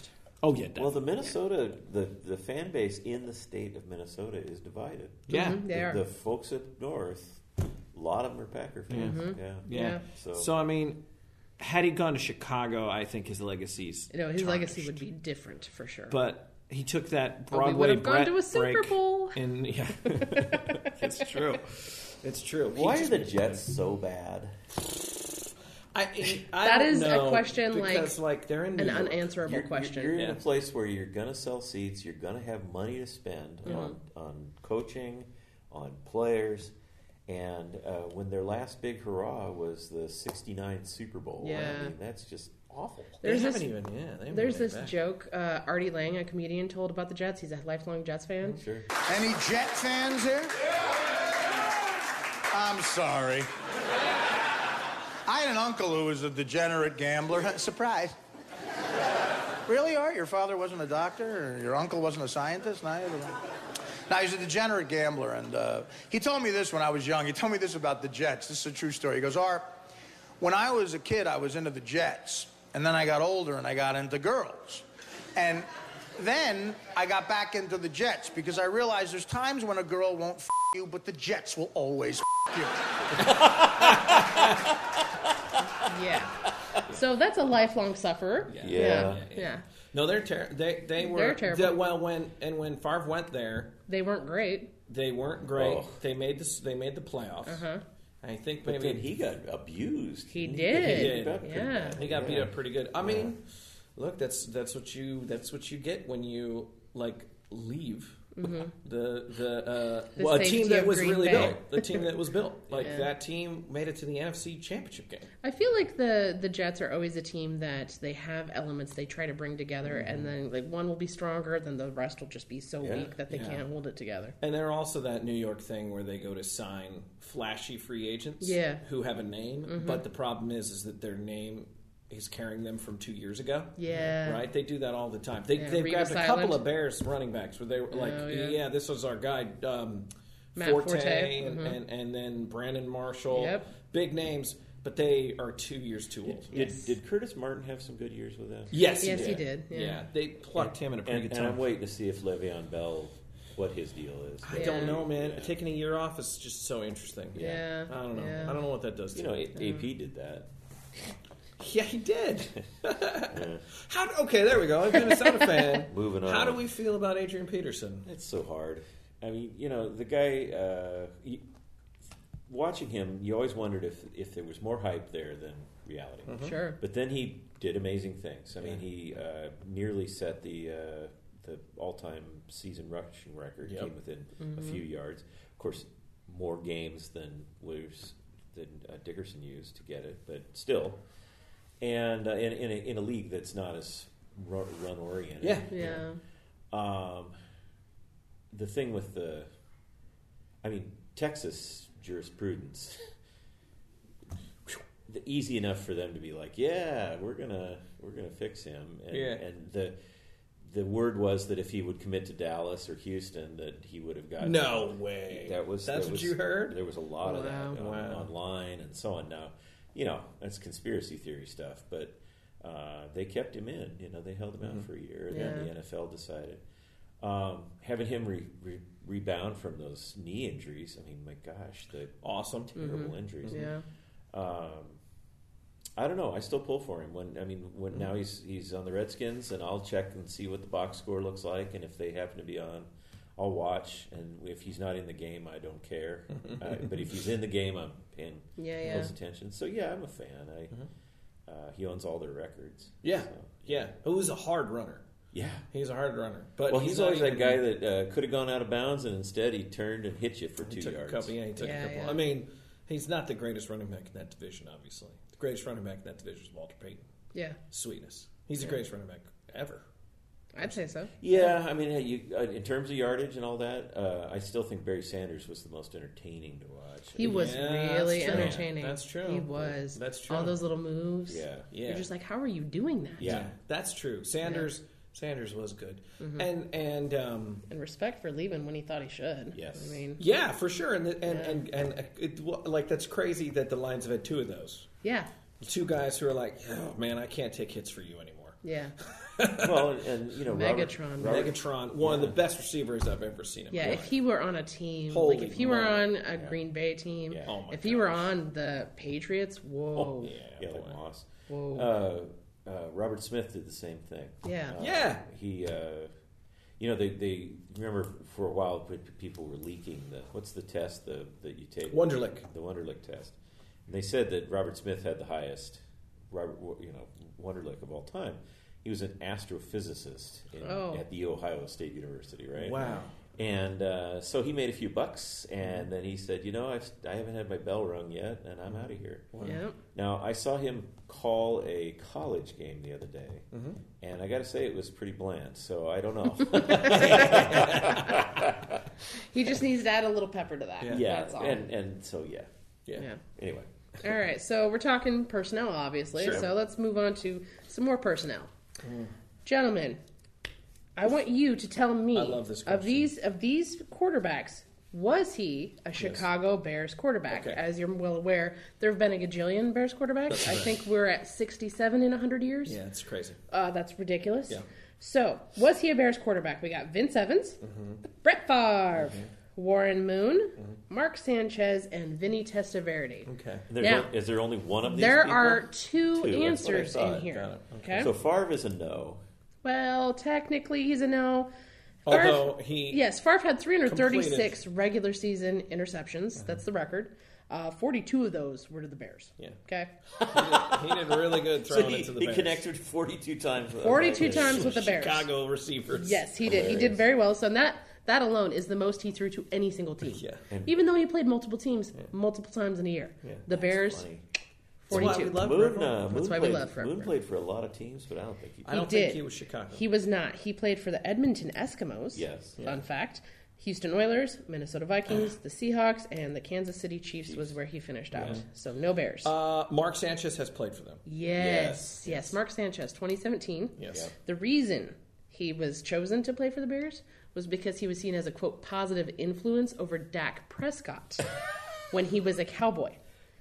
Oh yeah, definitely. Well, the Minnesota, the, the fan base in the state of Minnesota is divided. Yeah, Mm-hmm, they the, are. the folks up north, a lot of them are Packer fans. Mm-hmm. Yeah. yeah. Yeah. So, So- I mean, had he gone to Chicago, I think his legacy's You know, his tarnished. legacy would be different for sure. But he took that But we would Broadway have gone Brett to a Super break Bowl. and yeah, it's true. It's true. He Why are just- the Jets so bad? I, I That don't is a know, question, like, because, like they're in New An York. unanswerable You're, question. You're in Yeah. a place where you're going to sell seats. You're going to have money to spend Mm-hmm. on, on coaching, on players. And uh, when their last big hurrah was the sixty-nine Super Bowl, Yeah. I mean, that's just awful. They There's haven't this- even. Yeah, they haven't There's made this it back. joke uh, Artie Lang, a comedian, told about the Jets. He's a lifelong Jets fan. Sure. Any Jet fans here? I'm sorry. I had an uncle who was a degenerate gambler. Surprise. Really, Art? Your father wasn't a doctor, or your uncle wasn't a scientist? Neither. No, he's a degenerate gambler, and uh, he told me this when I was young. He told me this about the Jets. This is a true story. He goes, Art, when I was a kid, I was into the Jets, and then I got older and I got into girls. And then I got back into the Jets because I realized there's times when a girl won't f you, but the Jets will always f you. Yeah. So that's a lifelong sufferer. Yeah. Yeah. Yeah. No, they're ter- they they were They're terrible. the- well, when and when Favre went there, They weren't great. they weren't great. Oh. They made this. They made the playoffs. Uh-huh. I think But maybe then he got abused. He He did. did. up pretty Yeah. bad. He got beat Yeah. up pretty good. I mean, look, that's that's what you that's what you get when you like leave the the, uh, The well, a safety team that of was Green really Bay. built. The team that was built like Yeah. that team made it to the N F C Championship game. I feel like the the Jets are always a team that they have elements they try to bring together, and then like one will be stronger, then the rest will just be so Yeah. weak that they Yeah. can't hold it together. And they're also that New York thing where they go to sign flashy free agents Yeah. who have a name, but the problem is is that their name is carrying them from two years ago. Yeah. Right? They do that all the time. They, Yeah, they've Revis grabbed a couple Island. of Bears running backs where they were like, Oh, yeah. yeah. this was our guy, um, Matt Forte, Forte. And, Mhm. and, and then Brandon Marshall. Yep. Big names, but they are two years too old. Did, Yes. did Curtis Martin have some good years with them? Yes, Yes, he he did. did. Yeah. Yeah. they plucked him in a pretty And, good and time. I'm waiting to see if Le'Veon Bell, what his deal is. I Yeah. don't know, man. Yeah. Taking a year off is just so interesting. Yeah. I don't know. Yeah. I don't know what that does to You know, me. A- AP did that. Yeah, he did. How? Okay, there we go. I've been a Sound fan. Moving How on. do we feel about Adrian Peterson? It's so hard. I mean, you know, the guy. Uh, you, watching him, you always wondered if if there was more hype there than reality. Sure. But then he did amazing things. I mean, he uh, nearly set the uh, the all time season rushing record. Yep. Came within a few yards. Of course, more games than was than uh, Dickerson used to get it, but still. And uh, in in a, in a league that's not as run oriented. Yeah. Yeah. Um, the thing with the, I mean, Texas jurisprudence, the, easy enough for them to be like, yeah, we're gonna we're gonna fix him, and, Yeah. and the the word was that if he would commit to Dallas or Houston, that he would have gotten No way. That was That's that what was- you heard? There was a lot of Wow. that on, Wow. online and so on. Now, you know, that's conspiracy theory stuff, but uh, they kept him in. You know, they held him out for a year, and then Yeah. the N F L decided. Um, having him re- re- rebound from those knee injuries, I mean, my gosh, the Awesome. terrible injuries. Yeah. Um, I don't know. I still pull for him. When I mean, when now he's he's on the Redskins, and I'll check and see what the box score looks like, and if they happen to be on, I'll watch. And if he's not in the game, I don't care. uh, but if he's in the game, I'm paying Yeah, yeah. close attention. So yeah, I'm a fan. I uh, he owns all their records. Yeah. So, Yeah. Who's a hard runner? yeah. He's a hard runner. But Well, he's, not always that even- guy that uh, could have gone out of bounds, and instead he turned and hit you for He two took yards. a couple. Yeah, he took Yeah, a couple. yeah. I mean, he's not the greatest running back in that division, obviously. The greatest running back in that division is Walter Payton. Yeah. Sweetness. He's the greatest running back ever. I'd say so. Yeah, I mean, hey, you, uh, in terms of yardage and all that, uh, I still think Barry Sanders was the most entertaining to watch. He was Yeah, really that's true. entertaining. That's true. He was. That's true. All those little moves. Yeah. Yeah. You're just like, how are you doing that? Yeah. That's true. Sanders Sanders was good. Mm-hmm. And and um, And respect for leaving when he thought he should. Yes. I mean, yeah, for sure. And and Yeah. and, and it, like that's crazy that the Lions have had two of those. yeah. Two guys who are like, oh man, I can't take hits for you anymore. Yeah. Well, and, and you know, Megatron. Robert, Robert, Megatron, one yeah. of the best receivers I've ever seen. Him Yeah, play. if he were on a team, Holy like if he were moly. on a Green Bay team, Yeah. Oh my if he were on the Patriots, whoa. Oh, yeah, yeah, boy. like Moss. Whoa. Uh, uh, Robert Smith did the same thing. Yeah. Uh, Yeah. He, uh, you know, they, they remember for a while p- people were leaking the what's the test the that you take Wonderlic. the Wonderlic test. And they said that Robert Smith had the highest, Robert, you know, Wonderlic of all time. He was an astrophysicist in, Oh. at the Ohio State University, right? Wow. And uh, so he made a few bucks, and then he said, you know, I've, I haven't had my bell rung yet, and I'm out of here. Yeah. Now, I saw him call a college game the other day, Mm-hmm. and I got to say it was pretty bland, so I don't know. He just needs to add a little pepper to that. yeah, That's all. and, and so, yeah. Yeah. yeah. Anyway. All right, so we're talking personnel, obviously. Sure. So let's move on to some more personnel. Gentlemen, I want you to tell me I love this of question. these of these quarterbacks, was he a Chicago Bears quarterback? Okay. As you're well aware, there have been a gajillion Bears quarterbacks. I think we're at sixty-seven in one hundred years. Yeah, it's crazy. Uh, that's ridiculous. Yeah. So, was he a Bears quarterback? We got Vince Evans, Mm-hmm. Brett Favre, Warren Moon, Mark Sanchez, and Vinny Testaverde. Okay. There's Now, o- is there only one of these There people? are two, Two, that's what I answers thought. in here. Got it. Okay. So Favre is a no. Well, technically, he's a no. Although Favre- he- yes, Favre had three hundred thirty-six regular season interceptions. That's the record. Uh, forty-two of those were to the Bears. Yeah. Okay. he did really good So throwing he, it to the he Bears. connected forty-two times. With forty-two us. times with the Bears. Chicago receivers. Yes, he did. He did very well. So that that alone is the most he threw to any single team. Yeah. And- Even though he played multiple teams multiple times in a year. The Bears, Funny. That's why we forty-two. love Moon, Rick uh, Roll. Moon why we played, love Fred Moon Bear. played for a lot of teams, but I don't think he. I don't did. think he was Chicago. He was not. He played for the Edmonton Eskimos. Yes. Fun fact. Houston Oilers, Minnesota Vikings, the Seahawks, and the Kansas City Chiefs was where he finished out. So no Bears. Uh, Mark Sanchez has played for them. yes, yes. Mark Sanchez, twenty seventeen. Yes. The reason he was chosen to play for the Bears was because he was seen as a, quote, positive influence over Dak Prescott when he was a Cowboy.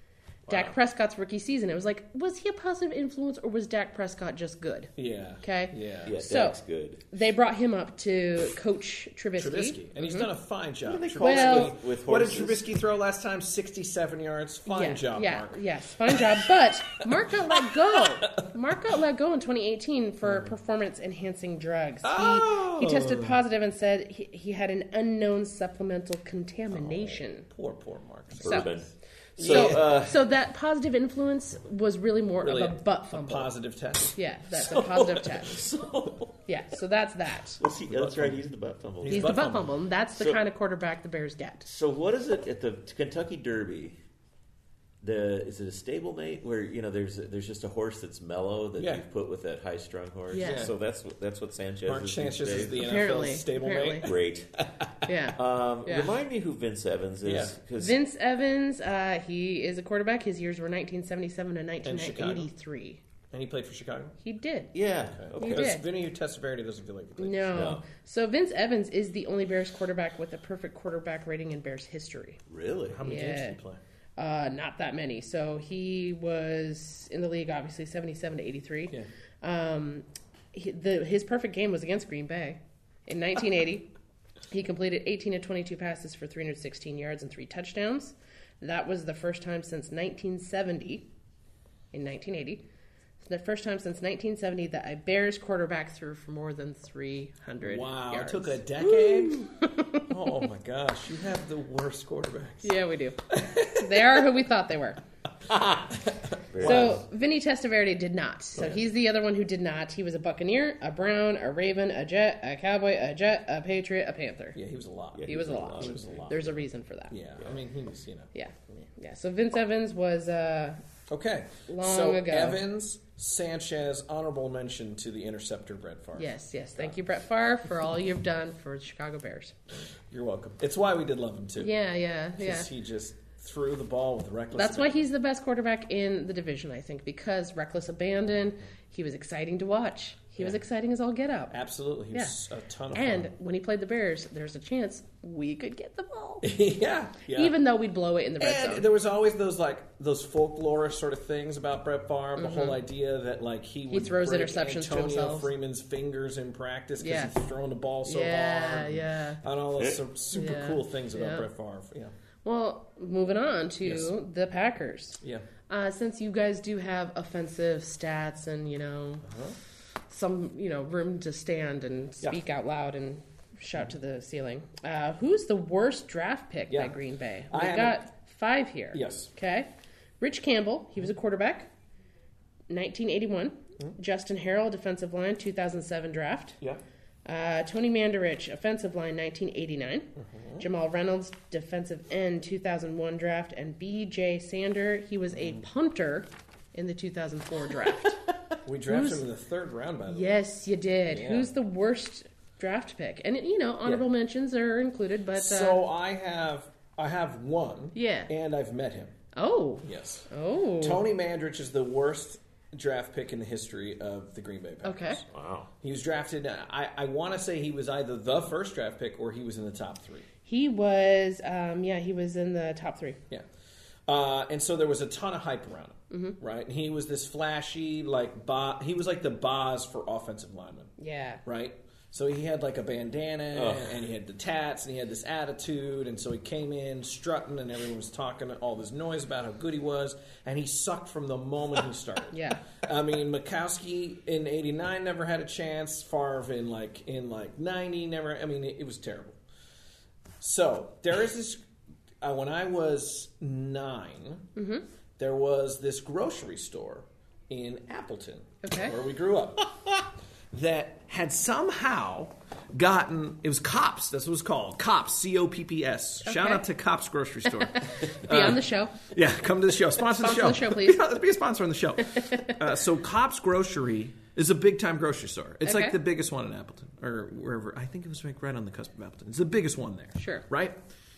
Dak Prescott's rookie season. It was like, was he a positive influence or was Dak Prescott just good? Yeah. Okay. Yeah. Yeah, So- Dak's good. They brought him up to coach Trubisky. Trubisky. And he's done a fine job. they Trubisky- call it Well- with what did horses? Trubisky throw last time? sixty-seven yards. Fine yeah, job, yeah, Mark. Yes, fine job. But Mark got let go. Mark got let go in twenty eighteen for performance-enhancing drugs. He, Oh. he tested positive and said he, he had an unknown supplemental contamination. Poor, poor Mark. Bourbon. So, So, uh, so that positive influence was really more Really of a butt fumble. positive test. Yeah, that's a positive test. Yeah, so that's that. Well, see, that's right. He's the butt fumble. He's the butt butt fumble. fumble, and that's the So- kind of quarterback the Bears get. So what is it at the Kentucky Derby? The is it a stablemate where you know there's there's just a horse that's mellow that Yeah. you've put with that high strung horse. Yeah. So that's what- that's what Sanchez Mark is. Sanchez these is the days? Apparently, N F L stablemate. apparently. Great. Yeah. Um, Yeah. Remind me who Vince Evans is. Yeah. 'cause- Vince Evans, uh, he is a quarterback. His years were nineteen seventy-seven to nineteen eighty-three. And he played for Chicago. He did. Yeah. Okay. He Because did. Vinny Testaverde doesn't feel like he played. No. No. So Vince Evans is the only Bears quarterback with a perfect quarterback rating in Bears history. Really? How many games Yeah. did he play? Uh, not that many. So he was in the league, obviously, seventy-seven to eighty-three. Yeah. Um, he, the, his perfect game was against Green Bay in nineteen eighty. He completed eighteen to twenty-two passes for three hundred sixteen yards and three touchdowns. That was the first time since nineteen seventy. In nineteen eighty. It's the first time since nineteen seventy that a Bears quarterback threw for more than three hundred Wow, yards. it took a decade. Oh my gosh, you have the worst quarterbacks. Yeah, we do. They are who we thought they were. Very So nice. Vinny Testaverde did not. So he's the other one who did not. He was a Buccaneer, a Brown, a Raven, a Jet, a Cowboy, a Jet, a Patriot, a Panther. Yeah, he was a lot. Yeah, He was a lot. He was a lot. There's a reason for that. Yeah, I mean, he was, you know. Yeah. Yeah. So Vince Evans was uh, Okay. Long so ago. Evans, Sanchez, honorable mention to the interceptor, Brett Favre. yes, yes. Thank you, Brett Favre, for all you've done for the Chicago Bears. You're welcome. It's why we did love him, too. Yeah, yeah, yeah. Because he just threw the ball with reckless That's why abandon. he's the best quarterback in the division, I think, because reckless abandon. He was exciting to watch. He was exciting as all get out. Absolutely. He Yeah. was a ton of And fun. when he played the Bears, there's a chance we could get the ball. yeah, yeah. Even though we'd blow it in the red And zone. there was always those like those folklore sort of things about Brett Favre. The whole idea that like he would throws break interceptions to Antonio himself. Freeman's fingers in practice because Yeah. he's throwing the ball so Yeah, hard. yeah. And all those su- super Yeah. cool things about Yeah. Brett Favre. Yeah, Well, moving on to Yes. the Packers. yeah. Uh, since you guys do have offensive stats and, you know, Uh-huh. some, you know, room to stand and Yeah. speak out loud and shout to the ceiling, uh, who's the worst draft pick Yeah. by Green Bay? I We've haven't- got five here. Yes. Okay. Rich Campbell, he was a quarterback, nineteen eighty-one. Mm-hmm. Justin Harrell, defensive line, two thousand seven draft. Yeah. Uh, Tony Mandarich, offensive line, nineteen eighty-nine. Mm-hmm. Jamal Reynolds, defensive end, two thousand one draft. And B J Sander, he was a Mm. punter in the two thousand four draft. We drafted Who's- him in the third round, by the way. Yes, you did. Yeah. Who's the worst draft pick? And, you know, honorable Yeah. mentions are included, but... Uh, So I have I have one. Yeah. And I've met him. oh. Yes. Oh. Tony Mandarich is the worst draft pick in the history of the Green Bay Packers. Okay. Wow. He was drafted. I, I want to say he was either the first draft pick or he was in the top three. He was, um, yeah, he was in the top three. Yeah. Uh, and so there was a ton of hype around him, Mm-hmm. right? And he was this flashy, like, bo- he was like the Boz for offensive linemen, Yeah. right? So he had like a bandana Ugh. and he had the tats and he had this attitude. And so he came in strutting and everyone was talking all this noise about how good he was. And he sucked from the moment he started. Yeah. I mean, Mikowski in eighty-nine never had a chance. Favre in like in like ninety never. I mean, it, it was terrible. So there is this. Uh, when I was nine, Mm-hmm. there was this grocery store in Appleton, Okay. where we grew up, that had somehow gotten. It was Cops. That's what it was called. Cops. C O P P S. Shout Okay. out to Cops Grocery Store. Be on the show. Yeah, come to the show. Sponsor, Sponsor the the show. show, please. Be, be a sponsor on the show. Uh, so Cops Grocery is a big time grocery store. It's Okay. like the biggest one in Appleton or wherever. I think it was like right on the cusp of Appleton. It's the biggest one there. Sure. Right?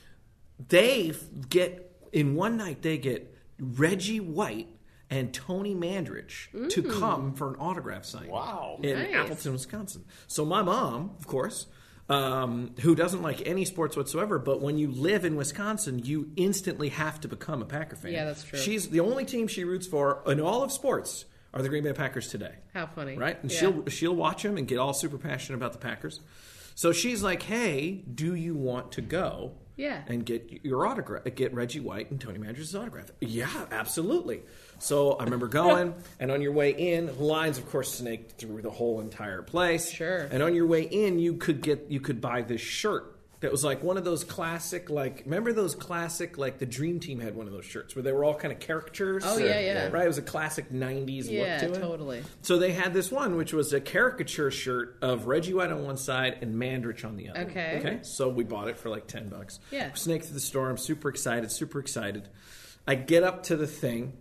They f- get in one night. They get Reggie White and Tony Mandarich to come for an autograph signing. Wow. In Nice. Appleton, Wisconsin. So my mom, of course, um, who doesn't like any sports whatsoever, but when you live in Wisconsin, you instantly have to become a Packer fan. Yeah, that's true. She's the only team she roots for in all of sports are the Green Bay Packers today. How funny. Right? And Yeah. she'll she'll watch them and get all super passionate about the Packers. So she's like, "Hey, do you want to go?" Yeah. And get your autograph, get Reggie White and Tony Mandarich's autograph. Yeah, absolutely. So I remember going, and on your way in, lines, of course, snaked through the whole entire place. Sure. And on your way in, you could get, you could buy this shirt that was like one of those classic, like, remember those classic, like the Dream Team had one of those shirts where they were all kind of caricatures. Oh, yeah, yeah. Right, it was a classic nineties Yeah, look to it. totally. So they had this one, which was a caricature shirt of Reggie White on one side and Mandarich on the other. Okay. Okay. So we bought it for like ten bucks. Yeah. Snake through the store. I'm super excited, super excited. I get up to the thing,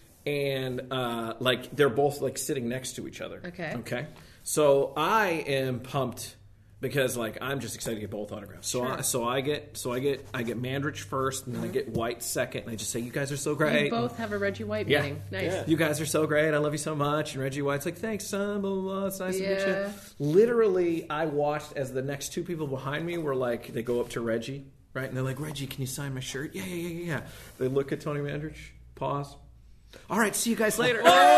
and uh, like they're both like sitting next to each other. Okay. Okay. So I am pumped because like I'm just excited to get both autographs. So I, so I get so I get I get Mandarich first, and then I get White second, and I just say, "You guys are so great." You both have a Reggie White Yeah. meeting. Nice. You guys are so great. I love you so much. And Reggie White's like, thanks, son. Blah, blah, blah. It's nice to meet Yeah. you. Literally, I watched as the next two people behind me were like, they go up to Reggie, right? And they're like, Reggie, can you sign my shirt? Yeah, yeah, yeah, yeah. They look at Tony Mandarich, pause. All right, see you guys later.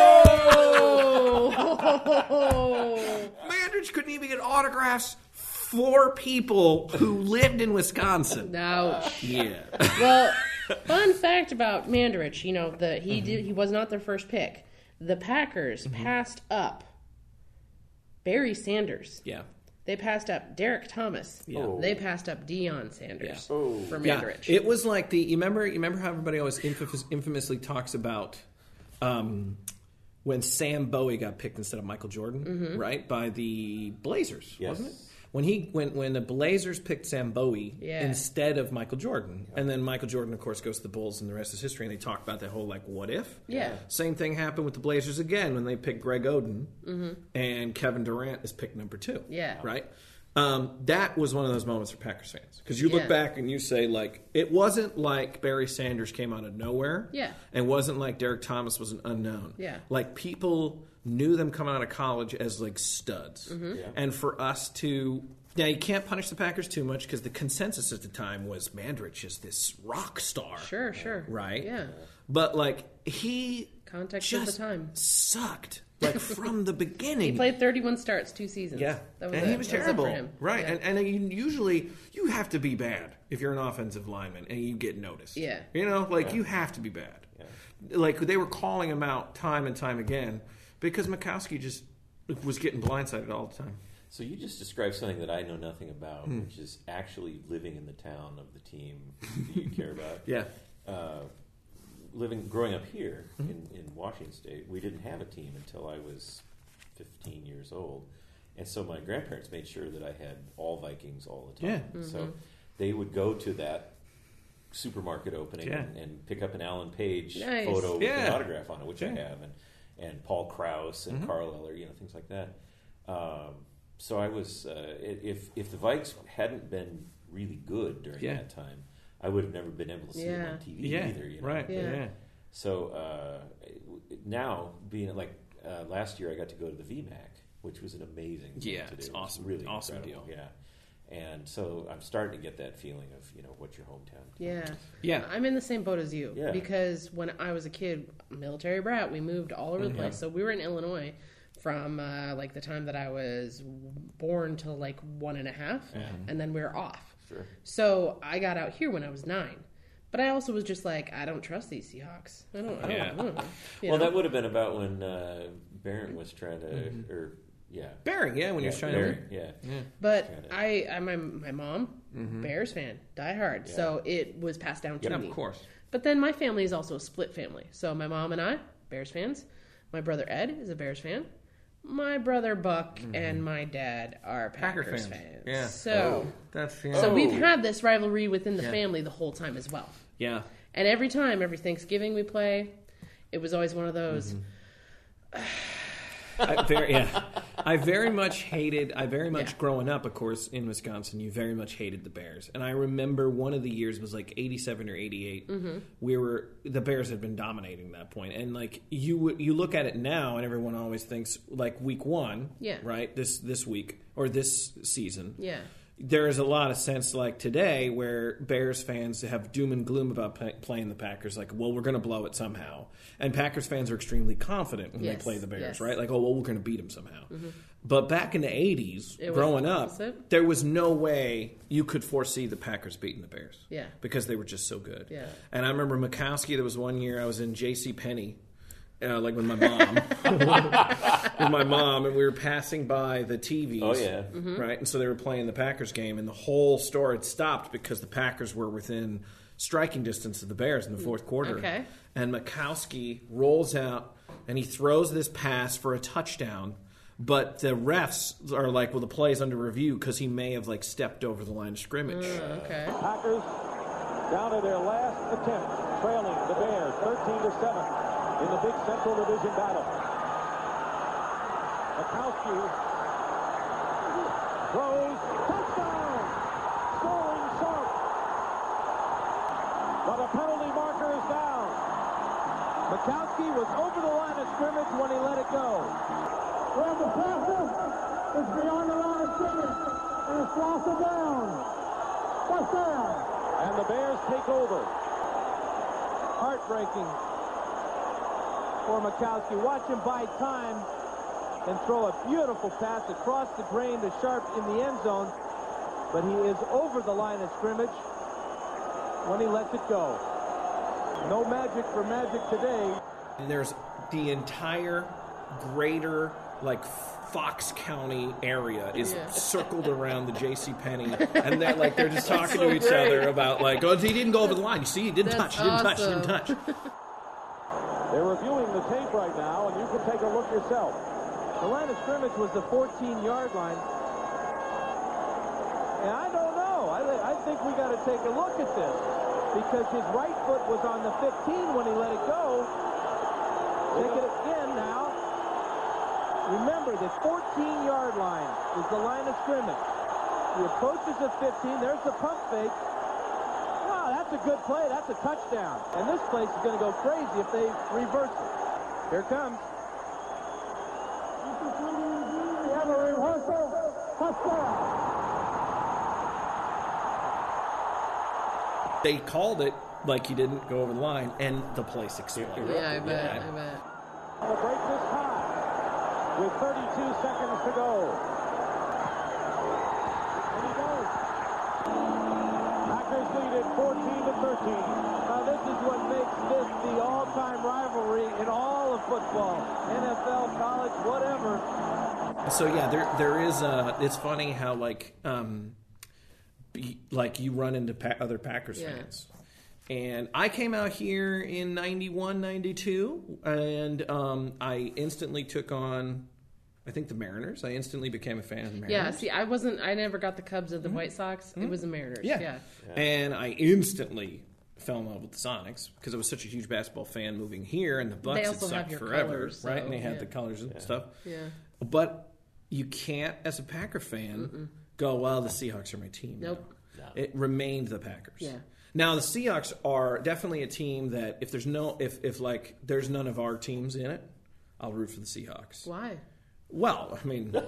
Oh. Mandarich couldn't even get autographs for people who lived in Wisconsin. Ouch. Yeah. Well, fun fact about Mandarich, you know, the he did he was not their first pick. The Packers passed up Barry Sanders. Yeah. They passed up Derek Thomas. Yeah. They passed up Deion Sanders Yeah. Oh. for Yeah, Mandarich. it was like the. You remember? You remember how everybody always infamous, infamously talks about um, when Sam Bowie got picked instead of Michael Jordan, Mm-hmm. right? By the Blazers, Yes. wasn't it? When he when when the Blazers picked Sam Bowie Yeah. instead of Michael Jordan, and then Michael Jordan, of course, goes to the Bulls, and the rest is history. And they talk about that whole like, what if? Yeah. Same thing happened with the Blazers again when they picked Greg Oden, Mm-hmm. and Kevin Durant is picked number two. Yeah. Right. Um, that was one of those moments for Packers fans. Because you look Yeah. back and you say, like, it wasn't like Barry Sanders came out of nowhere. Yeah. It wasn't like Derek Thomas was an unknown. Yeah. Like, people knew them coming out of college as, like, studs. Mm-hmm. Yeah. And for us to... Now, you can't punish the Packers too much because the consensus at the time was Mandrich is this rock star. Sure, sure. Right? Yeah. But, like, he Context of the just time. sucked. Like, from the beginning. He played thirty-one starts, two seasons. Yeah, That was and it. he was That it terrible, for him. right? Yeah. And and you, usually you have to be bad if you're an offensive lineman and you get noticed. Yeah. you know, like Yeah. you have to be bad. Yeah. Like they were calling him out time and time again because Mikowski just was getting blindsided all the time. So you just described something that I know nothing about, Hmm. which is actually living in the town of the team that you care about. Yeah, Uh, living, growing up here in, in Washington State, we didn't have a team until I was fifteen years old, and so my grandparents made sure that I had all Vikings all the time. Yeah. So they would go to that supermarket opening Yeah. and, and pick up an Alan Page Nice. photo with Yeah. an autograph on it, which I Yeah. have, and and Paul Krause and Carl Eller, you know, things like that. Um, so I was, uh, if if the Vikes hadn't been really good during Yeah. that time, I would have never been able to see them Yeah. on T V yeah, either. You know? right, Yeah. yeah. So uh, now, being like uh, last year, I got to go to the V MAC, which was an amazing thing Yeah, to it's do. It was awesome. really Awesome incredible. deal. Yeah, and so I'm starting to get that feeling of, you know, what's your hometown? Yeah. Yeah. I'm in the same boat as you. Yeah. Because when I was a kid, military brat, we moved all over the Mm-hmm. place. So we were in Illinois from uh, like the time that I was born till like one and a half. And then we were off. Sure. So I got out here when I was nine. But I also was just like, I don't trust these Seahawks. I don't, I don't, Yeah. I don't know. You Well, know? that would have been about when uh, Barron was trying to, or yeah, Barry, yeah, when he was yeah, trying Barron, to. yeah. But Kinda. I, I my, my mom, Bears fan, die hard. So it was passed down to Yeah, me. of course. But then my family is also a split family. So my mom and I, Bears fans. My brother Ed is a Bears fan. My brother Buck and my dad are Packer Packers fans. fans. Yeah. So, That's yeah. so we've Oh. had this rivalry within the Yeah. family the whole time as well. yeah. And every time, every Thanksgiving we play, it was always one of those. I very, yeah. I very much hated, I very much Yeah. growing up, of course, in Wisconsin, you very much hated the Bears. And I remember one of the years was like eighty-seven or eighty-eight. Mm-hmm. We were, the Bears had been dominating that point. And like, you would- you look at it now and everyone always thinks like week one, Yeah. right? This, this week or this season. Yeah. There is a lot of sense like today where Bears fans have doom and gloom about pa- playing the Packers. Like, well, we're going to blow it somehow. And Packers fans are extremely confident when Yes, they play the Bears, yes. right? Like, oh, well, we're going to beat them somehow. But back in the eighties, It was growing the up, opposite. there was no way you could foresee the Packers beating the Bears. Yeah. Because they were just so good. Yeah. And I remember Mikowski, there was one year I was in J C Penney. Uh, like with my mom, with my mom, and we were passing by the T Vs. Oh, yeah. Right, and so they were playing the Packers game, and the whole store had stopped because the Packers were within striking distance of the Bears in the fourth quarter. Okay. And Mikowski rolls out, and he throws this pass for a touchdown, but the refs are like, "Well, the play is under review because he may have like stepped over the line of scrimmage." Uh, okay. Packers down to their last attempt, trailing the Bears thirteen to seven in the big Central Division battle. Mikowski throws, touchdown, scoring sharp. But a penalty marker is down. Mikowski was over the line of scrimmage when he let it go. Well, the passer is beyond the line of scrimmage, and it's lost it down. What's down? And the Bears take over. Heartbreaking for Mikowski. Watch him buy time and throw a beautiful pass across the grain to Sharp in the end zone. But he is over the line of scrimmage when he lets it go. No magic for Magic today. And there's the entire greater like Fox County area is Yeah. circled around the J C Penney, and they're like they're just talking to each other about like, oh, he didn't go over the line. You see, he didn't That's touch, he didn't touch, he didn't awesome. touch. They're reviewing the tape right now, and you can take a look yourself. The line of scrimmage was the fourteen-yard line. And I don't know. I, th- I think we got to take a look at this because his right foot was on the fifteen when he let it go. Take it again now. Remember, the fourteen-yard line is the line of scrimmage. He approaches the fifteen. There's the pump fake. Wow, that's a good play. That's a touchdown. And this place is going to go crazy if they reverse it. Here it comes. We have a reversal. Touchdown. They called it like he didn't go over the line, and the place exploded. Yeah, I bet. I bet. The break this time with thirty-two seconds to go. And he goes. Packers lead it fourteen to thirteen. Now this is what makes this the all-time rivalry in all of football, N F L, college, whatever. So yeah, there there is. Uh, it's funny how like um, be, like you run into pa- other Packers Yeah. fans. And I came out here in ninety-one, ninety-two, and um, I instantly took on, I think, the Mariners. I instantly became a fan of the Mariners. Yeah, see, I wasn't, I never got the Cubs or the White Sox. It was the Mariners. Yeah. Yeah. And I instantly fell in love with the Sonics because I was such a huge basketball fan moving here, and the Bucks They had also have sucked your forever, colors, right? so, And they had yeah. the colors and stuff. Yeah. But you can't, as a Packer fan, Mm-mm. go, well, the Seahawks are my team. Nope. No. It remained the Packers. Yeah. Now the Seahawks are definitely a team that if there's no if if like there's none of our teams in it, I'll root for the Seahawks. Why? Well, I mean,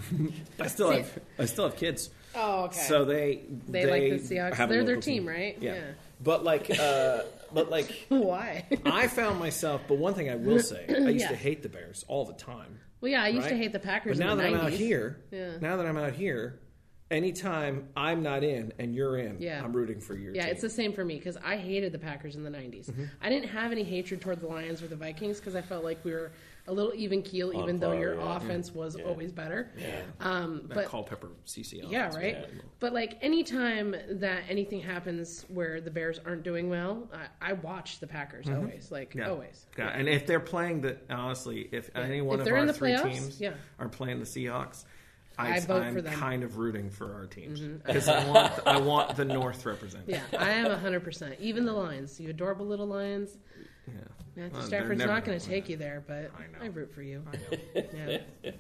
I still See- have I still have kids. Oh, okay. So they They like the Seahawks. have a They're their local team, right? Yeah. Yeah. But like, uh, but like, Why? I found myself. But one thing I will say, I used Yeah. to hate the Bears all the time. Well, yeah, I used to right? hate the Packers But now in the that I'm out nineties. here, Yeah. now that I'm out here, anytime I'm not in and you're in, Yeah. I'm rooting for your Yeah, team. it's the same for me because I hated the Packers in the nineties. Mm-hmm. I didn't have any hatred toward the Lions or the Vikings because I felt like we were a little even keel, On even though par, your yeah. offense was Yeah. always better. Yeah. Um, that but Culpepper C C L. yeah, right. Yeah. But like anytime that anything happens where the Bears aren't doing well, I, I watch the Packers always, like Mm-hmm. Yeah. always. Yeah. And if they're playing the, honestly, if any one If of they're our in the three playoffs, teams yeah. are playing the Seahawks, I I, vote I'm for them. kind of rooting for our teams because I want I want the North represented. Yeah, I am one hundred percent. Even the Lions, you adorable little Lions. Yeah. Matthew Well, they're Stafford's never not gonna going to win take you there, but I know. I, root for you. Yeah.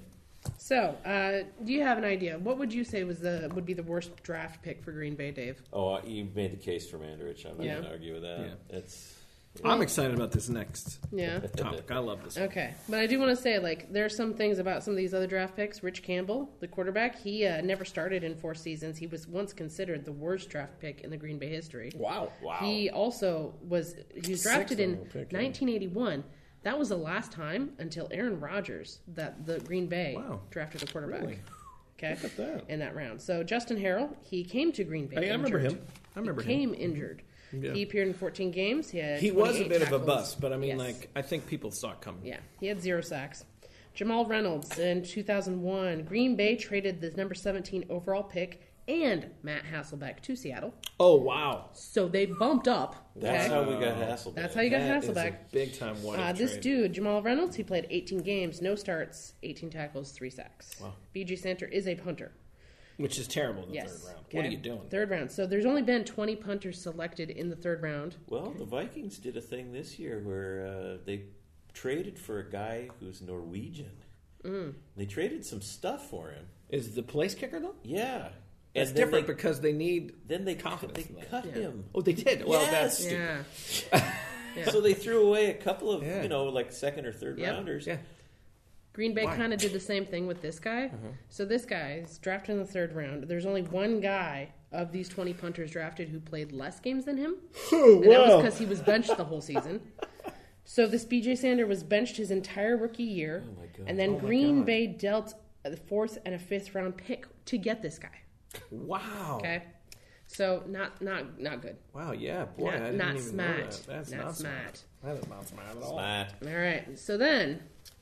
So, uh, do you have an idea? What would you say was the would be the worst draft pick for Green Bay, Dave? Oh, you made the case for Mandarich. I'm not Yeah. going to argue with that. Yeah. It's I'm excited about this next Yeah. topic. I love this. one. Okay, but I do want to say, like, there are some things about some of these other draft picks. Rich Campbell, the quarterback, he uh, never started in four seasons. He was once considered the worst draft pick in the Green Bay history. Wow. wow. He also was he was drafted Sixth in overall pick, yeah. nineteen eighty-one. That was the last time until Aaron Rodgers that the Green Bay Wow. drafted a quarterback. Really? Okay, Look at that. in that round. So Justin Harrell, he came to Green Bay. Hey, I remember injured. him. I remember he him. came injured. Yeah. He appeared in fourteen games. He had He was a twenty-eight bit tackles. of a bust, but I mean, Yes. like, I think people saw it coming. Yeah, he had zero sacks. Jamal Reynolds in two thousand one. Green Bay traded the number seventeen overall pick and Matt Hasselbeck to Seattle. Oh, wow. So they bumped up. That's okay? how we got Hasselbeck. That's how you got That is a Hasselbeck. big time what Uh, this dude, Jamal Reynolds, he played eighteen games, no starts, eighteen tackles, three sacks. Wow. B J Santer is a punter. Which is terrible in the Yes. third round. Okay. What are you doing? Third round. So there's only been twenty punters selected in the third round. Well, the Vikings did a thing this year where uh, they traded for a guy who's Norwegian. Mm. They traded some stuff for him. Is the place kicker, though? Yeah. It's And then different they, because they need then they, confidence they in that. cut Yeah. him. Oh, they did? Well, Yes. that's stupid. Yeah. Yeah. So they threw away a couple of, Yeah. you know, like second or third Yep. rounders. Yeah. Green Bay Why? kind of did the same thing with this guy. So this guy is drafted in the third round. There's only one guy of these twenty punters drafted who played less games than him. And that was because he was benched the whole season. So this B J Sander was benched his entire rookie year. Oh, my God. And then Oh, my Green God. Bay dealt a fourth and a fifth round pick to get this guy. Wow. Okay? So not not not good. Wow, yeah. Boy, Not- I didn't not even smart. know that. That's Not not, smart. That is not smart at all. Smart. All right. So then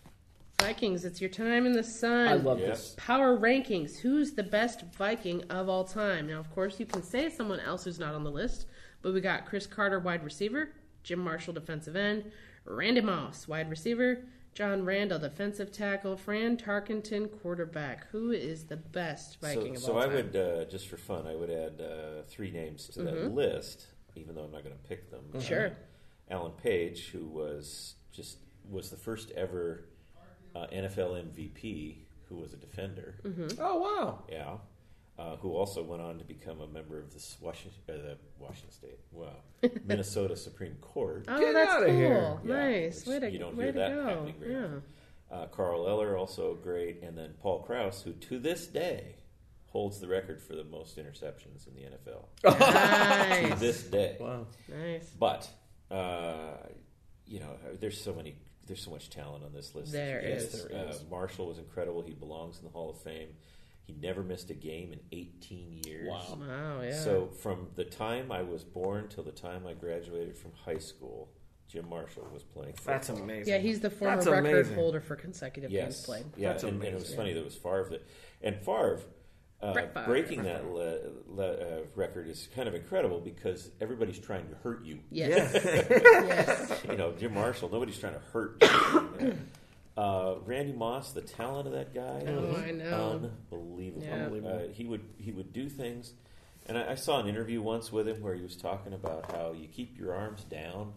Vikings, it's your time in the sun. I love Yes. this. Power rankings. Who's the best Viking of all time? Now, of course, you can say someone else who's not on the list, but we got Chris Carter, wide receiver, Jim Marshall, defensive end, Randy Moss, wide receiver, John Randall, defensive tackle, Fran Tarkenton, quarterback. Who is the best Viking So, of so all I time? would, uh, just for fun, I would add uh, three names to that list, even though I'm not going to pick them. Sure. Uh, Alan Page, who was just was the first ever uh, N F L M V P who was a defender. Oh, wow. Yeah. uh, who also went on to become a member of the Washington, uh, the Washington State, wow, Minnesota Supreme Court. Oh, Get that's outta cool. here. Yeah, Nice. which Way to, you don't way hear to that go. happening very Yeah. often. Uh, Carl Eller, also great, and then Paul Krause, who to this day holds the record for the most interceptions in the N F L. To Nice. this day. Wow. Nice. But uh, you know, there's so many, there's so much talent on this list. There Yes, is. There uh, is. Marshall was incredible. He belongs in the Hall of Fame. He never missed a game in eighteen years. Wow. Wow, yeah. So from the time I was born till the time I graduated from high school, Jim Marshall was playing football. That's amazing. yeah, he's the former That's record amazing. holder for consecutive games Yes, played. yeah, That's and, and it was amazing. funny that it was Favre that, and Favre, uh, Brett Favre. breaking that le, le, uh, record is kind of incredible because everybody's trying to hurt you. Yes. yes. You know, Jim Marshall, nobody's trying to hurt you. Uh, Randy Moss, the talent of that guy, Oh, was I know. unbelievable. Yeah. Uh, he would he would do things, and I, I saw an interview once with him where he was talking about how you keep your arms down